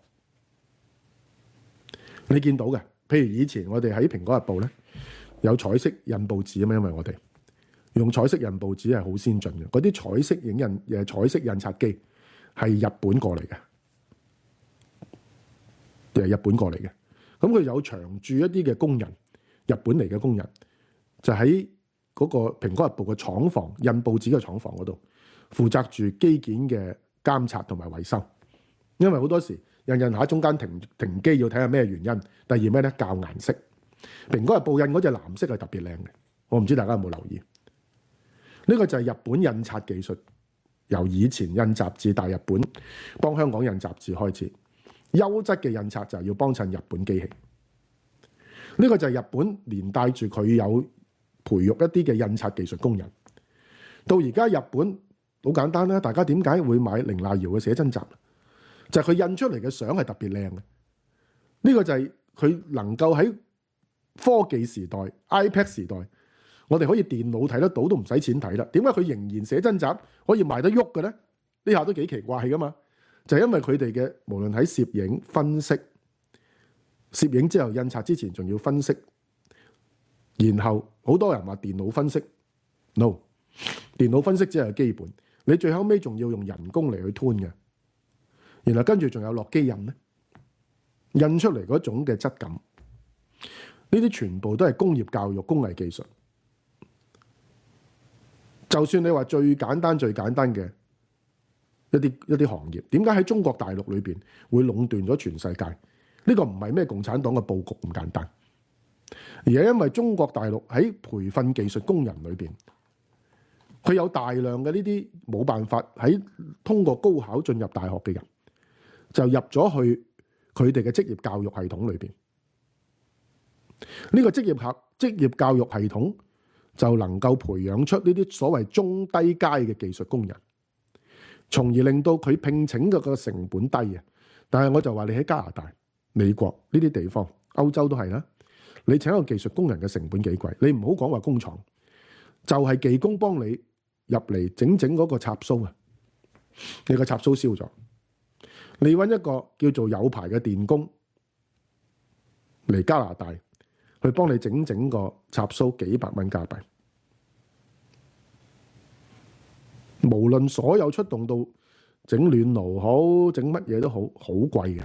你見到嘅，譬如以前我哋喺《蘋果日報》咧有彩色印報紙啊嘛，因為我哋用彩色印報紙係好先進嘅，嗰啲彩色影印誒彩色印刷機係日本過嚟嘅，係日本過嚟嘅。咁佢有長駐一啲嘅工人，日本嚟嘅工人就喺嗰個《蘋果日報》嘅廠房印報紙嘅廠房嗰度負責住機件嘅監察同埋維修，因為好多時。印印下中間停停機要睇下咩原因。第二咩咧？校顏色。蘋果日報印嗰隻藍色係特別靚嘅，我唔知大家有冇留意。呢個就係日本印刷技術，由以前印雜誌大日本幫香港印雜誌開始，優質嘅印刷就係要幫襯日本機器。呢個就係日本連帶住佢有培育一啲嘅印刷技術工人。到而家日本好簡單啦，大家點解會買綾瀨遙嘅寫真集？就係佢印出嚟嘅相係特別靚嘅，呢個就係佢能夠喺科技時代 iPad 時代，我哋可以電腦睇得到都唔使錢睇啦。點解佢仍然寫真集可以賣得喐嘅咧？呢下都幾奇怪噶嘛。就係因為佢哋嘅無論喺攝影分析、攝影之後印刷之前仲要分析，然後好多人話電腦分析 no， 電腦分析只係基本，你最後尾仲要用人工嚟去 tune 嘅。然後跟住仲有落機印咧，印出嚟嗰種嘅質感，呢啲全部都係工業教育、工藝技術。就算你話最簡單、最簡單嘅一啲一啲行業，點解喺中國大陸裏邊會壟斷咗全世界？呢個唔係咩共產黨嘅佈局咁簡單，而係因為中國大陸喺培訓技術工人裏邊，佢有大量嘅呢啲冇辦法喺通過高考進入大學嘅人。就入咗去佢哋嘅職業教育系統裏邊，呢個職業學職業教育系統就能夠培養出呢啲所謂中低階嘅技術工人，從而令到佢聘請嘅個成本低啊。但係我就話你喺加拿大、美國呢啲地方，歐洲都係啦，你請一個技術工人嘅成本幾貴？你唔好講話工廠，就係技工幫你入嚟整整嗰個插蘇啊，你個插蘇燒咗，你揾一個叫做有牌嘅電工嚟加拿大去幫你整整個插蘇，幾百蚊加幣。無論所有出動到整暖爐好，整乜嘢都好，好貴嘅。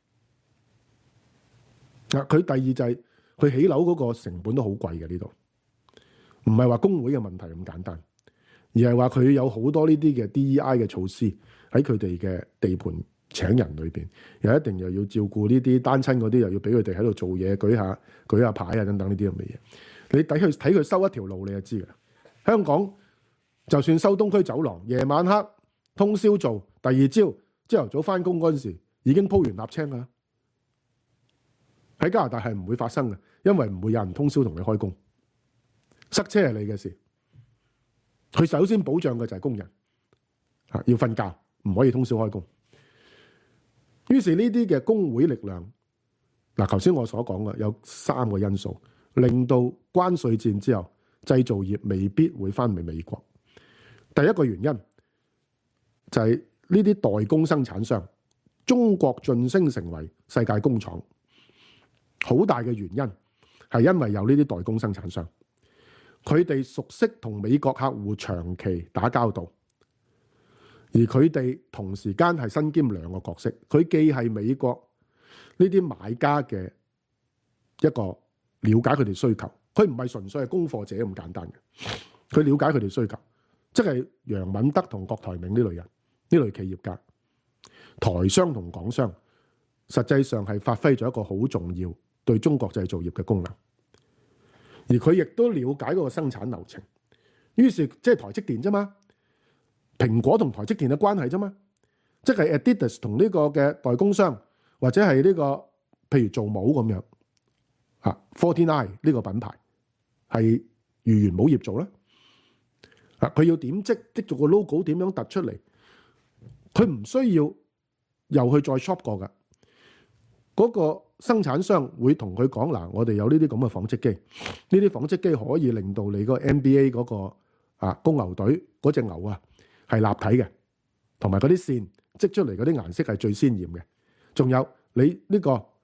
啊，佢第二就係佢起樓嗰個成本都好貴嘅，呢度，唔係話工會嘅問題咁簡單，而係話佢有好多呢啲嘅 D E I 嘅措施喺佢哋嘅地盤請人裏邊，又一定又要照顧呢啲單親嗰啲，又要俾佢哋喺度做嘢，舉下舉下牌啊等等呢啲咁嘅嘢。你睇佢睇佢修一條路，你就知㗎。香港就算修東區走廊，夜晚黑通宵做，第二朝朝頭早翻工嗰陣時已經鋪完瀝青㗎啦。喺加拿大係唔會發生嘅，因為唔會有人通宵同你開工，塞車係你嘅事。佢首先保障嘅就係工人，啊要瞓覺，唔可以通宵開工。於是呢啲嘅工會力量，嗱頭先我所講嘅有三個因素，令到關稅戰之後製造業未必會翻嚟美國。第一個原因就係呢啲代工生產商，中國晉升成為世界工廠，好大嘅原因係因為有呢啲代工生產商，佢哋熟悉同美國客戶長期打交道，而佢哋同時間係身兼兩個角色，佢既係美國呢啲買家嘅一個了解佢哋需求，佢唔係純粹係供貨者咁簡單嘅，佢了解佢哋需求，即係楊敏德同郭台銘呢類人，呢類企業家，台商同港商，實際上係發揮咗一個好重要對中國製造業嘅功能，而佢亦都了解嗰個生產流程，於是即係台積電啫嘛，蘋果同台積電嘅關係啫嘛，即係 Adidas 同呢個嘅代工商，或者係呢個譬如做帽咁樣啊 ，Fortinet 呢個品牌係如原冇業做啦，啊佢要點織織做個 logo 點樣突出嚟，佢唔需要又去再 shop 過噶，嗰個生產商會同佢講嗱，我哋有呢啲咁嘅紡織機，呢啲紡織機可以令到你嗰個 N B A 嗰個啊公牛隊嗰隻牛啊係立體嘅，同埋嗰啲線織出嚟嗰啲顏色係最鮮豔嘅。仲有你呢個誒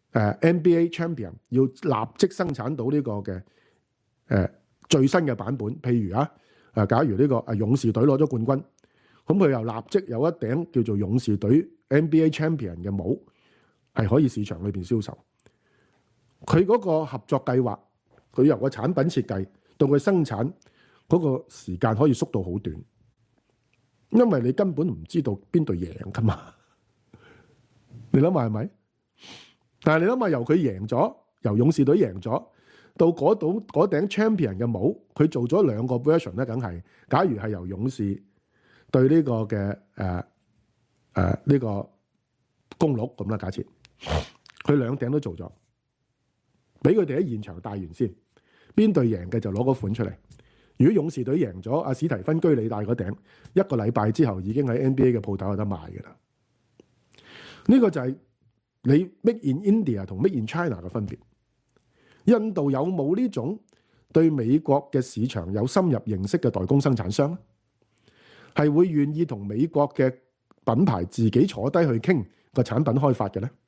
N B A Champion 要立即生產到呢個嘅誒最新嘅版本，譬如啊誒，假如呢個啊勇士隊攞咗冠軍，咁佢又立即有一頂叫做勇士隊 N B A Champion 嘅帽，係可以市場裏邊銷售。佢嗰個合作計劃，佢由個產品設計到佢生產嗰個時間可以縮到好短，因為你根本唔知道邊隊贏噶嘛。你諗下係咪？但係你諗下，由佢贏咗，由勇士隊贏咗，到嗰度嗰頂 Champion 嘅帽，佢做咗兩個 version 咧，梗係。假如係由勇士對呢個嘅誒誒呢個公鹿咁啦，假設佢兩頂都做咗，俾佢哋喺現場戴完先，邊隊贏嘅就攞嗰款出嚟。如果勇士隊贏咗，阿史提芬居里戴嗰頂，一個禮拜之後已經喺 N B A 嘅鋪頭有得賣㗎啦。呢個就係你 Make in India 同 Make in China 嘅分別。印度有冇呢種對美國嘅市場有深入認識嘅代工生產商咧？係會願意同美國嘅品牌自己坐低去傾個產品開發嘅咧？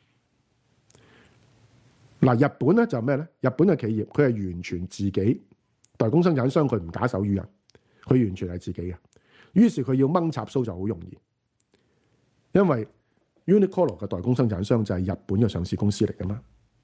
嗱，日本咧就係咩咧？日本嘅企業佢係完全自己代工生產商，佢唔假手於人，佢完全係自己嘅。於是佢要掹插蘇就好容易，因為 Uniqlo 嘅代工生產商就係日本嘅上市公司嚟㗎嘛。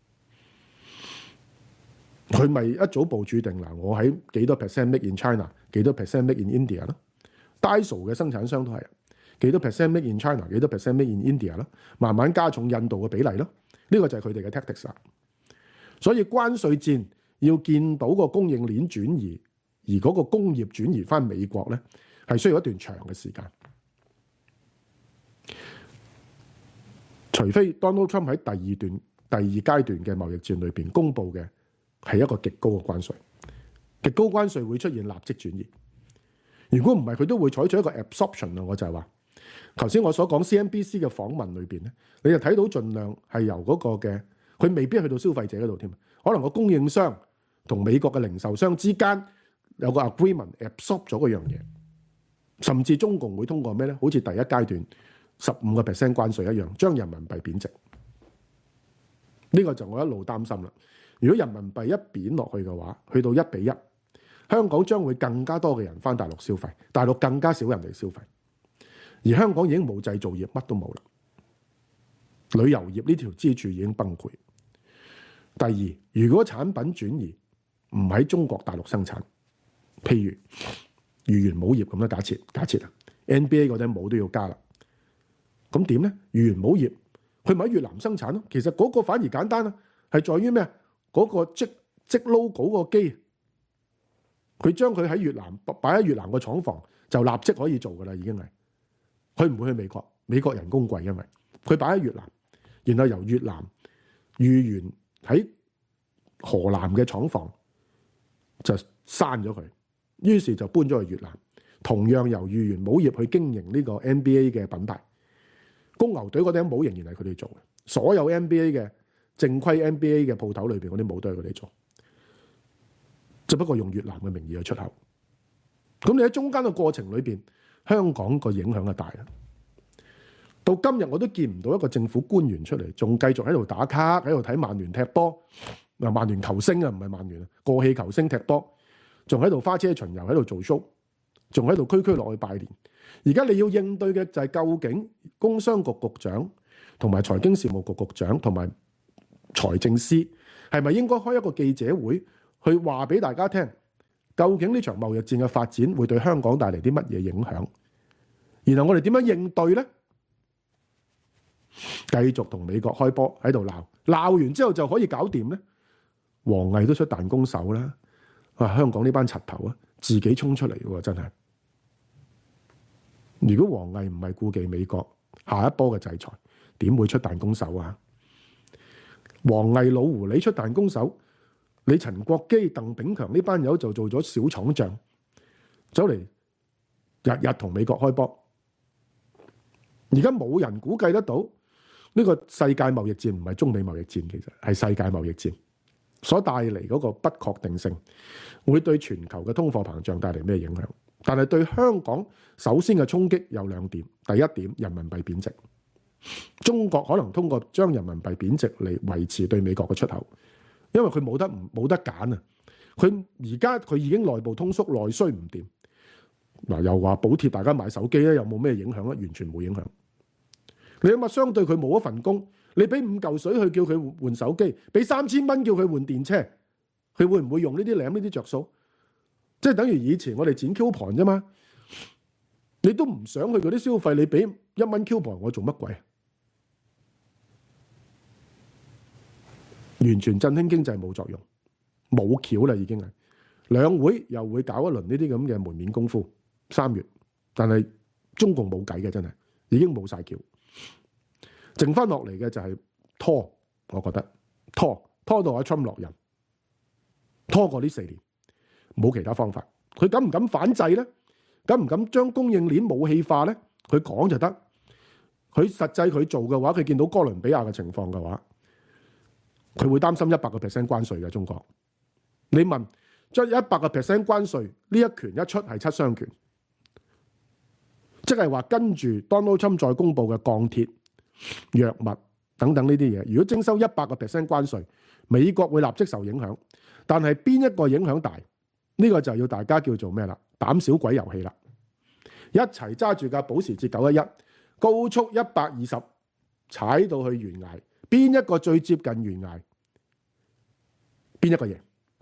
佢咪一早部署定嗱，我喺幾多 percent make in China， 幾多 percent make in India 咯。Daiso 嘅生產商都係幾多 percent make in China， 幾多 percent make in India 咯，慢慢加重印度嘅比例咯。呢個就係佢哋嘅 tactics 啦。所以關稅戰要見到個供應鏈轉移，而嗰個工業轉移翻美國咧，係需要一段長嘅時間。除非 Donald Trump 喺第二段、第二階段嘅貿易戰裏邊公佈嘅係一個極高嘅關稅， 極高關稅會出現立即轉移。如果唔係，佢都會採取一個 absorption 啊。我就係話，頭先我所講 C N B C 嘅訪問裏邊咧，你就睇到盡量係由嗰個嘅，佢未必去到消費者嗰度添，可能個供應商同美國嘅零售商之間有個 agreement absorb 咗嗰樣嘢，甚至中共會通過咩咧？好似第一階段十五個 percent 關稅一樣，將人民幣貶值。呢個就我一路擔心啦。如果人民幣一貶落去嘅話，去到一比一。香港將會更加多嘅人返大陸消費，大陸更加少人嚟消費，而香港已經冇製造業，乜都冇啦。旅遊業呢條支柱已經崩潰。第二，如果產品轉移唔喺中國大陸生產，譬如魚源帽業咁樣，假設假設啊 ，N B A 嗰頂帽都要加啦，咁點咧？魚源帽業佢咪喺越南生產咯？其實嗰個反而簡單啦，係在於咩啊？嗰個織織 logo 個機。佢將佢喺越南擺喺越南個廠房，就立即可以做噶啦，已經係。佢唔會去美國，美國人工貴，因為佢擺喺越南，然後由越南魚源喺河南嘅廠房就刪咗佢，於是就搬咗去越南。同樣由魚源帽業去經營呢個 N B A 嘅品牌，公牛隊嗰頂帽仍然係佢哋做嘅，所有 N B A 嘅正規 N B A 嘅鋪頭裏邊嗰啲帽都係佢哋做。只不過用越南嘅名義去出口，咁你喺中間嘅過程裏邊，香港個影響就大啦。到今日我都見唔到一個政府官員出嚟，仲繼續喺度打卡，喺度睇曼聯踢波。嗱，曼聯球星啊，唔係曼聯啊，過氣球星踢波，仲喺度花車巡遊，喺度做 show， 仲喺度區區落去拜年。而家你要應對嘅就係究竟工商局局長同埋財經事務局局長同埋財政司係咪應該開一個記者會？去話俾大家聽，究竟呢場貿易戰嘅發展會對香港帶嚟啲乜嘢影響？然後我哋點樣應對呢？繼續同美國開波喺度鬧，鬧完之後就可以搞掂呢？王毅都出彈弓手啦，話香港呢班柒頭啊，自己衝出嚟喎，真係。如果王毅唔係顧忌美國下一波嘅制裁，點會出彈弓手啊？王毅老狐狸出彈弓手。你陳國基、鄧炳強呢班友就做咗小廠匠，走嚟日日同美國開波。而家冇人估計得到呢個世界貿易戰唔係中美貿易戰，其實係世界貿易戰所帶嚟嗰個不確定性，會對全球嘅通貨膨脹帶嚟咩影響？但係對香港首先嘅衝擊有兩點。第一點，人民幣貶值，中國可能通過將人民幣貶值嚟維持對美國嘅出口。因為佢冇得唔冇得揀啊！佢而家佢已經內部通縮，內需唔掂。嗱，又話補貼大家買手機咧，有冇咩影響咧？完全冇影響。你諗下，相對佢冇一份工，你俾五嚿水去叫佢換手機，俾三千蚊叫佢換電車，佢會唔會用呢啲領呢啲着數？即係等於以前我哋剪 coupon 啫嘛。你都唔想去嗰啲消費，你俾一蚊 coupon 我做乜鬼？完全振興經濟冇作用，冇橋啦已經係。兩會又會搞一輪呢啲咁嘅門面功夫，三月，但係中共冇計嘅，真係已經冇晒橋，剩翻落嚟嘅就係拖，我覺得拖拖到阿 Trump 落任，拖過呢四年，冇其他方法。佢敢唔敢反制咧？敢唔敢將供應鏈武器化咧？佢講就得，佢實際佢做嘅話，佢見到哥倫比亞嘅情況嘅話。佢會擔心一百個 percent 關稅嘅中國。你問將一百個 percent 關稅呢一拳一出係七傷拳，即係話跟住 Donald Trump 再公布嘅鋼鐵、藥物等等呢啲嘢，如果徵收一百個 percent 關稅，美國會立即受影響。但係邊一個影響大？呢個就要大家叫做咩啦？膽小鬼遊戲啦！一齊揸住架保時捷九一一，高速一百二十踩到去懸崖。邊一個最接近懸崖？邊一個贏？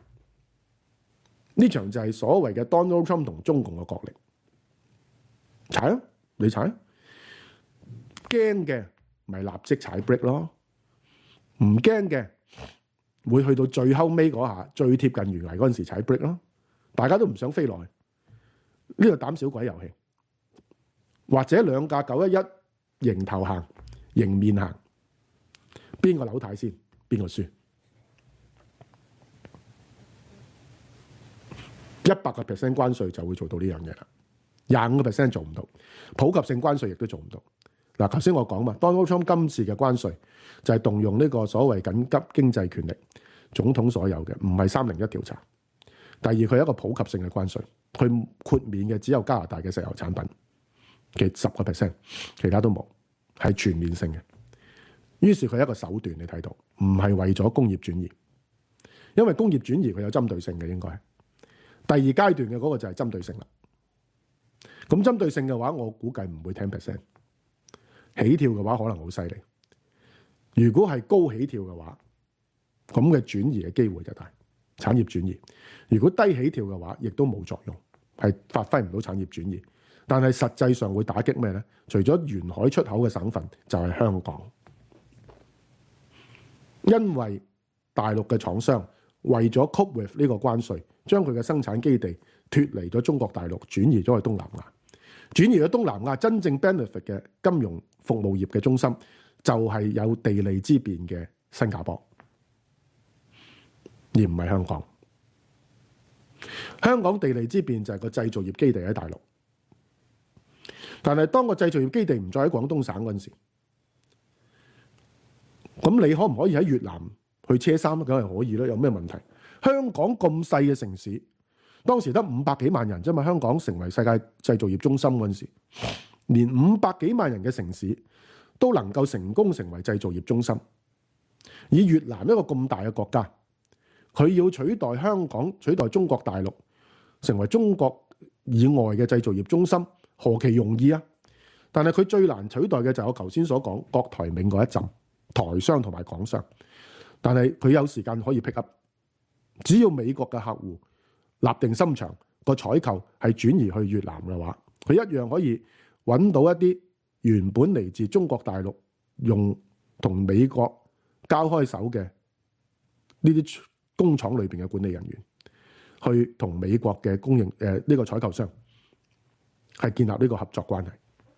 呢場就係所謂嘅 Donald Trump 同中共嘅角力。踩啊！你踩啊！驚嘅咪立即踩 brake 咯，唔驚嘅會去到最後尾嗰下，最貼近懸崖嗰陣時踩 brake 咯。大家都唔想飛落去，呢個膽小鬼遊戲。或者兩架九一一迎頭行，迎面行。邊個扭軚先？邊個輸？ 一百個 percent 關稅就會做到呢樣嘢啦。廿五個 percent 做唔到，普及性關稅亦都做唔到。嗱，頭先我講嘛 ，Donald Trump 今次嘅關稅就係動用呢個所謂緊急經濟權力，總統所有嘅，唔係三零一調查。第二，佢係一個普及性嘅關稅，佢豁免嘅只有加拿大嘅石油產品嘅十個 percent， 其他都冇，係全面性嘅。於是佢係一個手段，你睇到唔係為咗工業轉移，因為工業轉移佢有針對性嘅應該係。第二階段嘅嗰個就係針對性啦。咁針對性嘅話，我估計唔會十 percent。起跳嘅話可能好犀利。如果係高起跳嘅話，咁嘅轉移嘅機會就大，產業轉移。如果低起跳嘅話，亦都冇作用，係發揮唔到產業轉移。但係實際上會打擊咩呢？除咗沿海出口嘅省份，就係香港，因為大陸嘅廠商為咗 cope with 呢個關稅，將佢嘅生產基地脫離咗中國大陸，轉移咗去東南亞。轉移咗東南亞真正 benefit 嘅金融服務業嘅中心，就係有地利之便嘅新加坡，而唔係香港。香港地利之便就係個製造業基地喺大陸，但係當個製造業基地唔再喺廣東省嗰陣時，咁你可唔可以喺越南去車衫？梗係可以啦，有咩問題？香港咁細嘅城市，當時得五百幾萬人啫嘛。香港成為世界製造業中心嗰陣時，連五百幾萬人嘅城市都能夠成功成為製造業中心。以越南一個咁大嘅國家，佢要取代香港、取代中國大陸，成為中國以外嘅製造業中心，何其容易啊！但係佢最難取代嘅就係我頭先所講國台銘嗰一陣台商同埋港商。但係佢有時間可以 pick up， 只要美國嘅客戶立定心腸，個採購係轉移去越南嘅話，佢一樣可以揾到一啲原本嚟自中國大陸用同美國交開手嘅呢啲工廠裏邊嘅管理人員，去同美國嘅供應誒呢個採購商係建立呢個合作關係，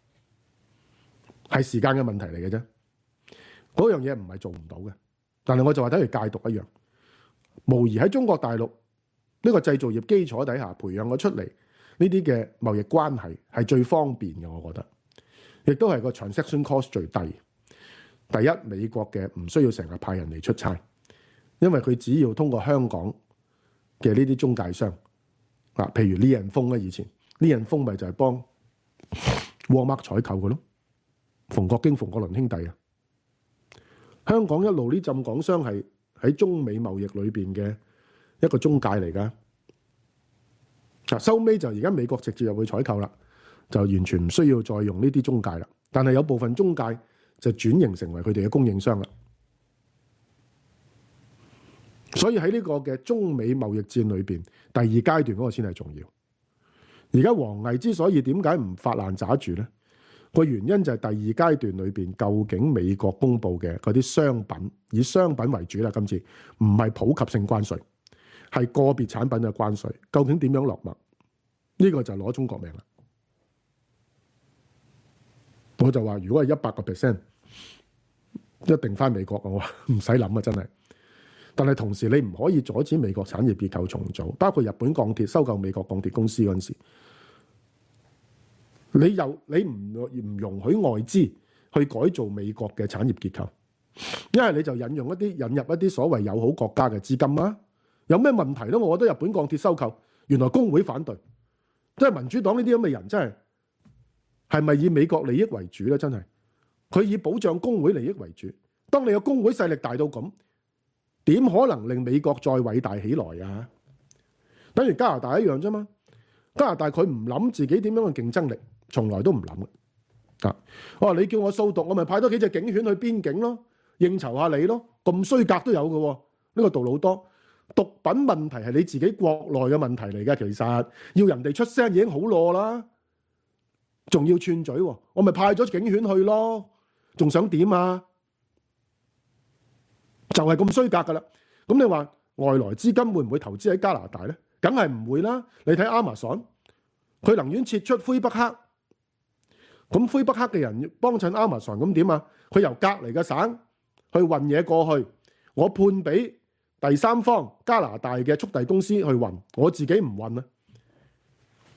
係時間嘅問題嚟嘅啫。嗰樣嘢唔係做唔到嘅，但係我就話睇佢戒毒一樣，無疑喺中國大陸呢個製造業基礎底下培養咗出嚟呢啲嘅貿易關係係最方便嘅，我覺得，亦都係個 transaction cost 最低。第一，美國嘅唔需要成日派人嚟出差，因為佢只要通過香港嘅呢啲中介商啊，譬如李仁豐咧，以前李仁豐咪就係幫 Walmart 採購嘅咯，馮國經、馮國倫兄弟啊。香港一路呢浸港商係喺中美貿易裏邊嘅一個中介嚟㗎。嗱，收尾就而家美國直接入去採購啦，就完全唔需要再用呢啲中介啦。但係有部分中介就轉型成為佢哋嘅供應商啦。所以喺呢個嘅中美貿易戰裏邊，第二階段嗰個先係重要。而家王毅之所以點解唔發爛渣住呢？個原因就係第二階段裏邊，究竟美國公布嘅嗰啲商品，以商品為主啦，今次唔係普及性關稅，係個別產品嘅關稅，究竟點樣落墨？呢個就攞中國命啦。我就話如果係一百個 percent，一定翻美國，我話唔使諗啊，真係。但係同時你唔可以阻止美國產業結構重組，包括日本鋼鐵收購美國鋼鐵公司嗰陣時，你又你唔唔容許外資去改造美國嘅產業結構，因為你就引用一啲引入一啲所謂友好國家嘅資金啊，有咩問題咧？我覺得日本鋼鐵收購原來工會反對，即係民主黨呢啲咁嘅人真係係咪以美國利益為主咧？真係佢以保障工會利益為主。當你嘅工會勢力大到咁，點可能令美國再偉大起來啊？等於加拿大一樣啫嘛。加拿大佢唔諗自己點樣嘅競爭力，從來都唔諗嘅。啊，我話你叫我掃毒，我咪派多幾隻警犬去邊境咯，應酬下你咯。咁衰格都有嘅喎。呢個杜魯多，毒品問題係你自己國內嘅問題嚟嘅。其實要人哋出聲已經好囉啦，仲要串嘴喎，我咪派咗警犬去咯，仲想點啊？就係咁衰格噶啦。咁你話外來資金會唔會投資喺加拿大咧？梗係唔會啦。你睇 Amazon， 佢寧願撤出魁北克，咁魁北克嘅人要幫襯 Amazon， 咁點啊？佢由隔離嘅省去運嘢過去，我判俾第三方加拿大嘅速遞公司去運，我自己唔運啊。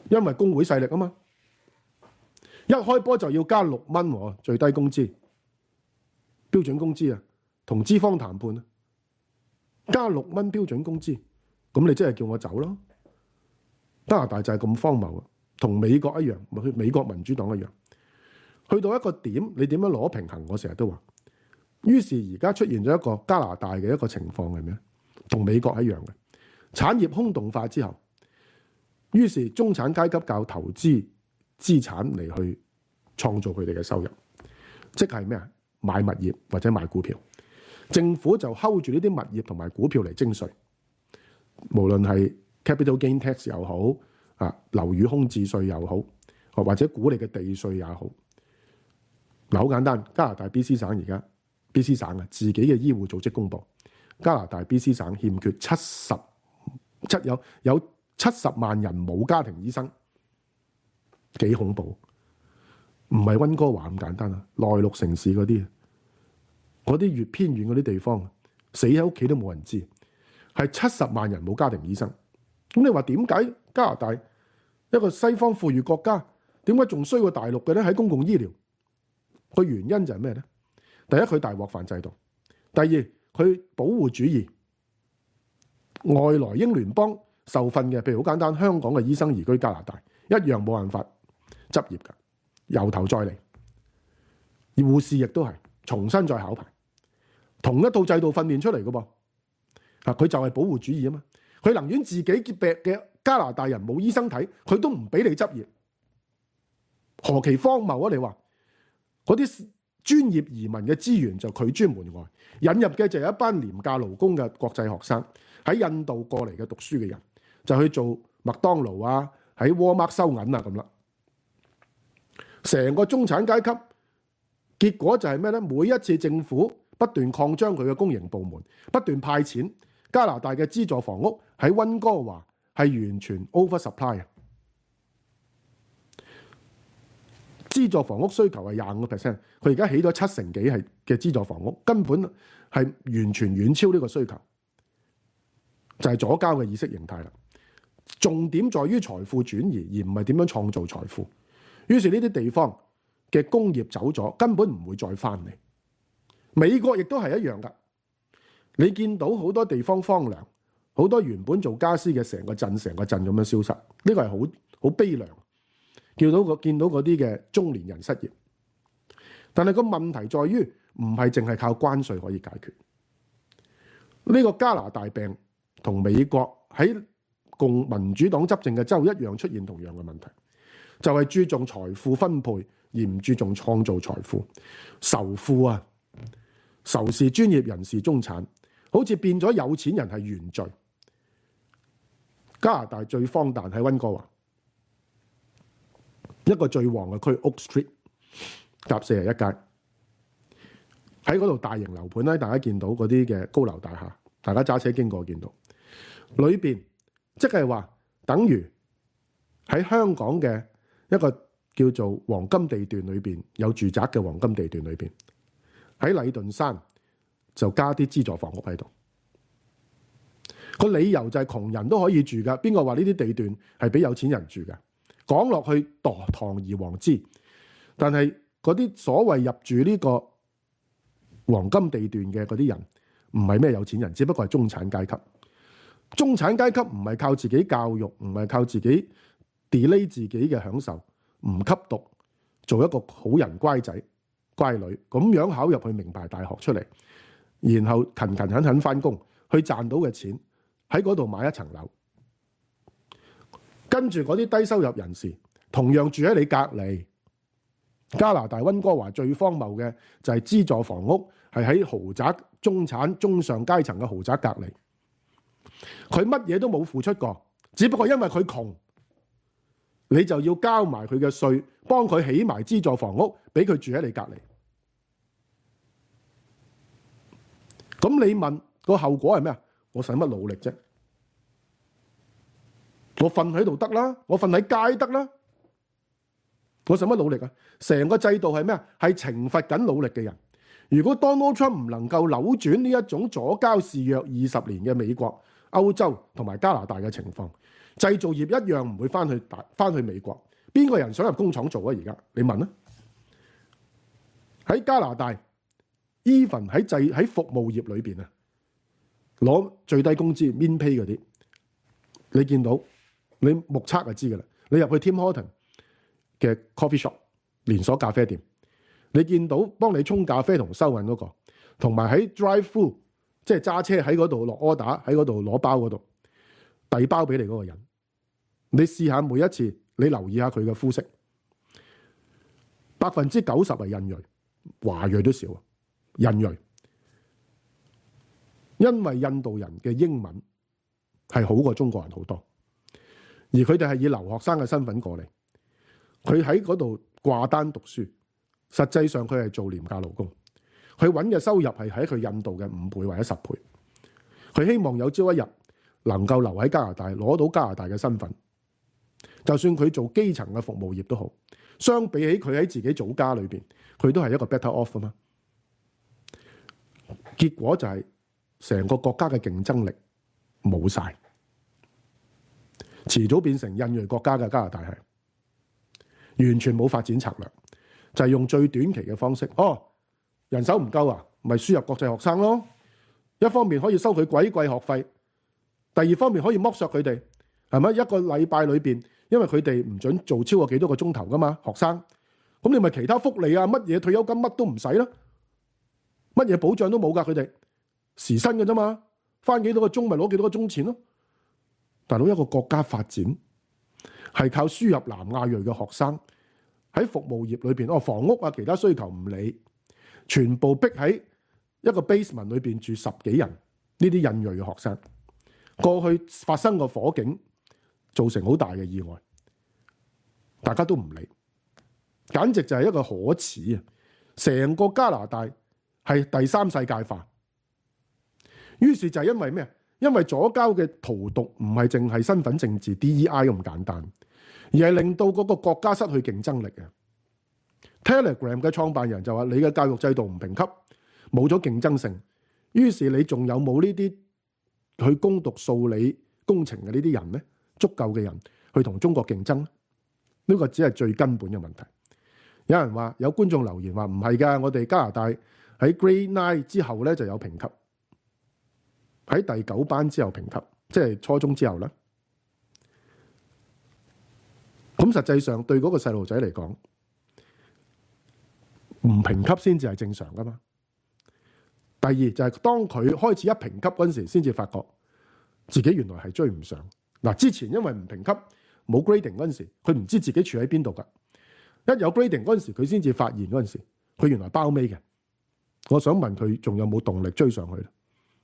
因為工會勢力啊嘛。一開波就要加六蚊喎，最低工資、標準工資啊，同資方談判啊，加六蚊標準工資，咁你即係叫我走咯。加拿大就係咁荒謬啊，同美國一樣，咪美國民主黨一樣，去到一個點，你點樣攞平衡？我成日都話，於是而家出現咗一個加拿大嘅一個情況係咩？同美國一樣嘅產業空洞化之後，於是中產階級靠投資資產嚟去創造佢哋嘅收入，即係咩啊？買物業或者買股票，政府就 hold 住呢啲物業同埋股票嚟徵稅，無論係 capital gain tax 又好啊，樓宇空置稅又好，或者股利嘅地稅也好。嗱，好簡單，加拿大 B C 省而家 B C 省啊，自己嘅醫護組織公佈，加拿大 B C 省欠缺七十七有有七十萬人冇家庭醫生。幾恐怖，唔係溫哥華咁簡單啊！內陸城市嗰啲，嗰啲越偏遠嗰啲地方，死喺屋企都冇人知，係七十萬人冇家庭醫生。咁你話點解加拿大一個西方富裕國家，點解仲衰過大陸嘅咧？喺公共醫療個原因就係咩咧？第一，佢大鑊飯制度；第二，佢保護主義，外來英聯邦受訓嘅，譬如好簡單，香港嘅醫生移居加拿大，一樣冇辦法執業㗎，由頭再嚟。而護士亦都係重新再考牌，同一套制度訓練出嚟嘅噃。啊，佢就係保護主義啊嘛。佢寧願自己結病嘅加拿大人冇醫生睇，佢都唔俾你執業，何其荒謬啊！你話嗰啲專業移民嘅資源就拒諸門外，引入嘅就有一班廉價勞工嘅國際學生，喺印度過嚟嘅讀書嘅人，就去做麥當勞啊，喺沃爾瑪收銀啊咁啦。成個中產階級，結果就係咩咧？每一次政府不斷擴張佢嘅公營部門，不斷派錢，加拿大嘅資助房屋喺溫哥華係完全 oversupply 啊！資助房屋需求係廿五個 percent， 佢而家起咗七成幾係嘅資助房屋，根本係完全遠超呢個需求，就係左膠嘅意識形態啦。重點在於財富轉移，而唔係點樣創造財富。於是呢啲地方嘅工業走咗，根本唔會再翻嚟。美國亦都係一樣噶。你見到好多地方荒涼，好多原本做家私嘅成個鎮成個鎮咁樣消失，呢個係好好悲涼。見到個見到嗰啲嘅中年人失業，但係個問題在於唔係淨係靠關稅可以解決。呢個加拿大病同美國喺共民主黨執政嘅州一樣出現同樣嘅問題，就係注重財富分配而唔注重創造財富。仇富啊，仇視專業人士、中產，好似變咗有錢人係原罪。加拿大最荒誕喺溫哥華一個最旺嘅區 Oak Street 甲四十一街，喺嗰度大型樓盤咧，大家見到嗰啲嘅高樓大廈，大家揸車經過見到裏邊，即係話等於喺香港嘅一個叫做黃金地段裏邊有住宅嘅黃金地段裏邊，喺禮頓山就加啲資助房屋喺度。個理由就係窮人都可以住噶，邊個話呢啲地段係俾有錢人住噶？講落去堂堂而皇之，但係嗰啲所謂入住呢個黃金地段嘅嗰啲人，唔係咩有錢人，只不過係中產階級。中產階級唔係靠自己教育，唔係靠自己 delay 自己嘅享受，唔吸毒，做一個好人乖仔乖女，咁樣考入去名牌大學出嚟，然後勤勤懇懇翻工，去賺到嘅錢喺嗰度買一層樓。跟住嗰啲低收入人士同樣住喺你隔離。加拿大溫哥華最荒謬嘅就係資助房屋係喺豪宅、中產、中上階層嘅豪宅隔離，佢乜嘢都冇付出過，只不過因為佢窮，你就要交埋佢嘅稅，幫佢起埋資助房屋，俾佢住喺你隔離。咁你問個後果係咩啊？我使乜努力啫？我瞓喺度得啦，我瞓喺街得啦，我使乜努力啊？成個制度係咩啊？係懲罰緊努力嘅人。如果 Donald Trump 唔能夠扭轉呢一種左膠肆虐二十年嘅美國、歐洲同埋加拿大嘅情況， 製造業一樣唔會翻去大翻去美國。邊個人想入工廠做啊？而家你問啊？喺加拿大 ，even 喺製喺服務業裏邊啊，攞最低工資 min pay 嗰啲，你見到你目測就知噶啦。你入去 Tim Horton 嘅 coffee shop 連鎖咖啡店，你見到幫你沖咖啡同收銀嗰個，同埋喺 drive through 即係揸車喺嗰度落 order 喺嗰度攞包嗰度遞包俾你嗰個人，你試下每一次你留意下佢嘅膚色，百分之九十係印裔，華裔都少啊，印裔，因為印度人嘅英文係好過中國人好多，而佢哋係以留學生嘅身份過嚟，佢喺嗰度掛單讀書，實際上佢係做廉價勞工，佢揾嘅收入係喺佢印度嘅五倍或者十倍，佢希望有朝一日能夠留喺加拿大，攞到加拿大嘅身份，就算佢做基層嘅服務業都好，相比起佢喺自己祖家裏邊，佢都係一個 better off 啊嘛。結果就係成個國家嘅競爭力冇晒，遲早變成印裔國家嘅加拿大係完全冇發展策略，就係用最短期嘅方式。哦，人手唔夠啊，咪輸入國際學生咯。一方面可以收佢鬼貴學費，第二方面可以剝削佢哋，係咪？一個禮拜裏邊，因為佢哋唔准做超過幾多個鐘頭噶嘛，學生。咁你咪其他福利啊，乜嘢退休金乜都唔使啦，乜嘢保障都冇噶，佢哋時薪嘅啫嘛，返幾多個鐘咪攞幾多個鐘錢咯。大佬，一個國家發展係靠輸入南亞裔嘅學生喺服務業裏邊，哦，房屋啊其他需求唔理，全部逼喺一個 basement 裏邊住十幾人，呢啲印裔嘅學生過去發生個火警，造成好大嘅意外，大家都唔理，簡直就係一個可恥啊！成個加拿大係第三世界化，於是就係因為咩？因為左膠嘅荼毒唔係淨係身份政治 D E I 咁簡單，而係令到嗰個國家失去競爭力嘅。Telegram 嘅創辦人就話：你嘅教育制度唔評級，冇咗競爭性，於是你仲有冇呢啲去攻讀數理工程嘅呢啲人呢？足夠嘅人去同中國競爭？呢個只係最根本嘅問題。有人話，有觀眾留言話唔係㗎，我哋加拿大喺 Grade Nine 之後咧就有評級，喺第九班之後評級，即係初中之後咧。咁實際上對嗰個細路仔嚟講，唔評級先至係正常㗎嘛。第二就係當佢開始一評級嗰陣時，先至發覺自己原來係追唔上。嗱，之前因為唔評級冇 grading 嗰陣時，佢唔知自己處喺邊度㗎。一有 grading 嗰陣時，佢先至發現嗰陣時，佢原來包尾嘅。我想問佢仲有冇動力追上去咧？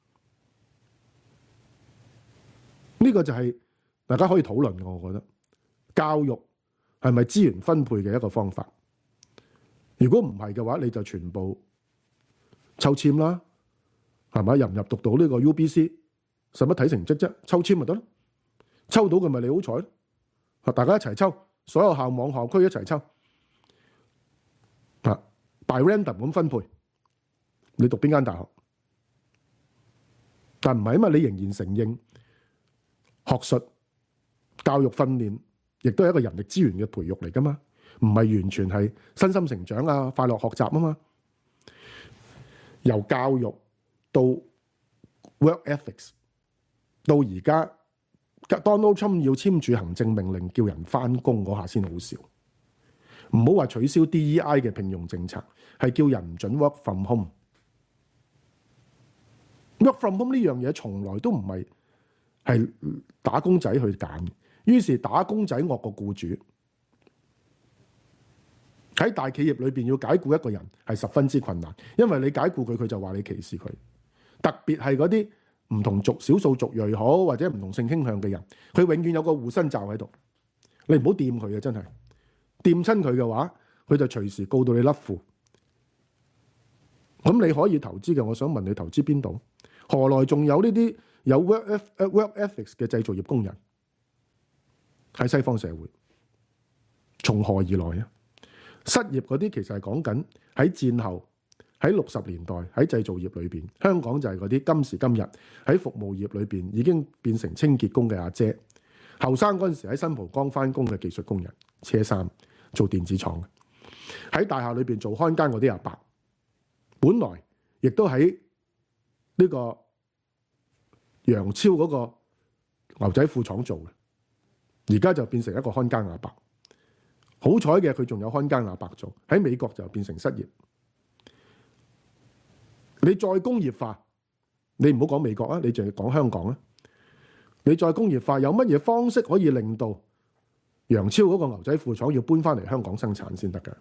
呢個就係大家可以討論嘅。我覺得教育係咪資源分配嘅一個方法？如果唔係嘅話，你就全部抽籤啦，係咪？入唔入讀到呢個 U B C，使乜睇成績啫？抽籤咪得咯，抽到嘅咪你好彩咯。大家一齊抽，所有校網校區一齊抽，啊 by random 咁分配，你讀邊間大學？但唔係啊嘛，你仍然承認學術教育訓練亦都係一個人力資源嘅培育嚟噶嘛，唔係完全係身心成長啊、快樂學習啊嘛。由教育到 work ethics， 到而家 Donald Trump 要簽署行政命令叫人翻工嗰下先好笑。唔好話取消 D E I 嘅聘用政策，係叫人唔准 work from home。work from home 呢樣嘢從來都唔係係打工仔去揀，於是打工仔惡過僱主。喺大企業裏邊要解僱一個人係十分之困難，因為你解僱佢，佢就話你歧視佢。特別係嗰啲唔同族、少數族裔好或者唔同性傾向嘅人，佢永遠有個護身罩喺度，你唔好掂佢啊！真係掂親佢嘅話，佢就隨時告到你甩褲。咁你可以投資嘅，我想問你投資邊度？何來仲有呢啲有 work work ethics 嘅製造業工人喺西方社會？從何而來啊？失業嗰啲其實係講緊喺戰後喺六十年代喺製造業裏邊，香港就係嗰啲今時今日喺服務業裏邊已經變成清潔工嘅阿姐， 後生嗰陣時喺新蒲崗翻工嘅技術工人，車衫做電子廠嘅，喺大廈裏邊做看更嗰啲阿伯，本來亦都喺呢個楊超嗰個牛仔褲廠做嘅，而家就變成一個看更阿伯。好彩嘅佢仲有看更阿伯做，喺美國就變成失業。你再工業化，你唔好講美國啊，你淨係講香港啊。你再工業化有乜嘢方式可以令到楊超嗰個牛仔褲廠要搬翻嚟香港生產先得㗎？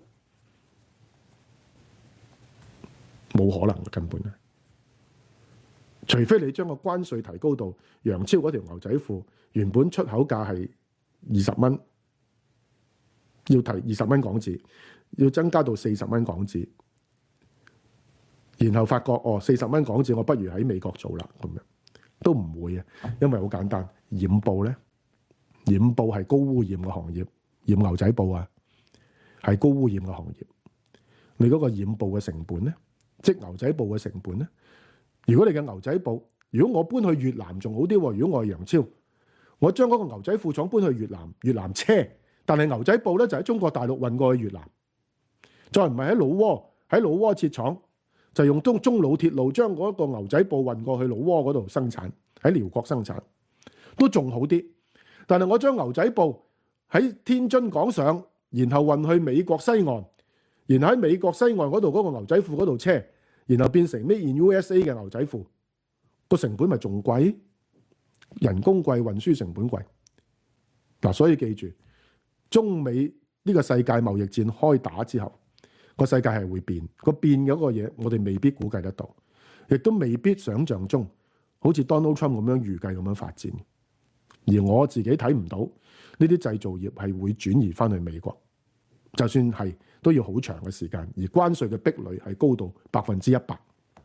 冇可能嘅，根本啊！除非你將個關稅提高到楊超嗰條牛仔褲原本出口價係二十蚊，要提二十蚊港紙，要增加到四十蚊港紙，然後發覺哦，四十蚊港紙我不如喺美國做啦，咁樣都唔會啊，因為好簡單，染布咧，染布係高污染嘅行業，染牛仔布啊係高污染嘅行業。你嗰個染布嘅成本咧，織牛仔布嘅成本咧，如果你嘅牛仔布，如果我搬去越南仲好啲喎，如果我係楊超，我將嗰個牛仔褲廠搬去越南，越南車，但係牛仔布咧就喺中國大陸運過去越南，再唔係喺老撾，喺老撾設廠。就用中中老鐵路將嗰個牛仔布運過去老撾嗰度生產，喺寮國生產都仲好啲。但係我將牛仔布喺天津港上，然後運去美國西岸，然後喺美國西岸嗰度嗰個牛仔褲嗰度車，然後變成 Made in U S A 嘅牛仔褲，個成本咪仲貴？人工貴，運輸成本貴。嗱，所以記住，中美呢個世界貿易戰開打之後，個世界係會變，個變嗰個嘢我哋未必估計得到，亦都未必想像中，好似 Donald Trump 咁樣預計咁樣發展。而我自己睇唔到呢啲製造業係會轉移翻去美國，就算係都要好長嘅時間，而關稅嘅壁壘係高到百分之一百，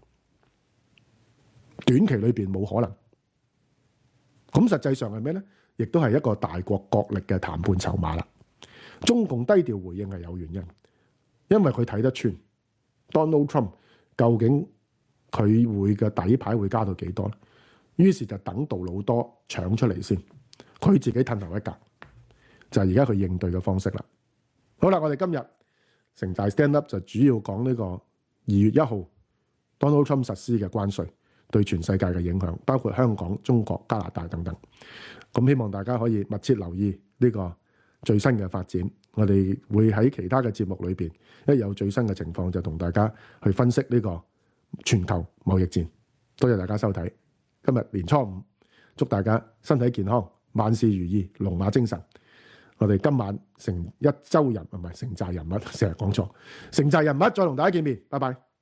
短期裏邊冇可能。咁實際上係咩呢？亦都係一個大國角力嘅談判籌碼啦。中共低調回應係有原因。因為佢睇得穿 Donald Trump 究竟佢會嘅底牌會加到幾多咧？於是就等杜魯多搶出嚟先，佢自己褪後一格，就係而家佢應對嘅方式啦。好啦，我哋今日城大 Stand Up 就主要講呢個二月一號 Donald Trump 實施嘅關稅對全世界嘅影響，包括香港、中國、加拿大等等。咁希望大家可以密切留意呢個最新嘅發展。我哋會喺其他嘅節目裏邊，一有最新嘅情況就同大家去分析呢個全球貿易戰。多謝大家收睇，今日年初五，祝大家身體健康，萬事如意，龍馬精神。我哋今晚成一週人，唔係城寨人物，成日講錯，城寨人物再同大家見面，拜拜。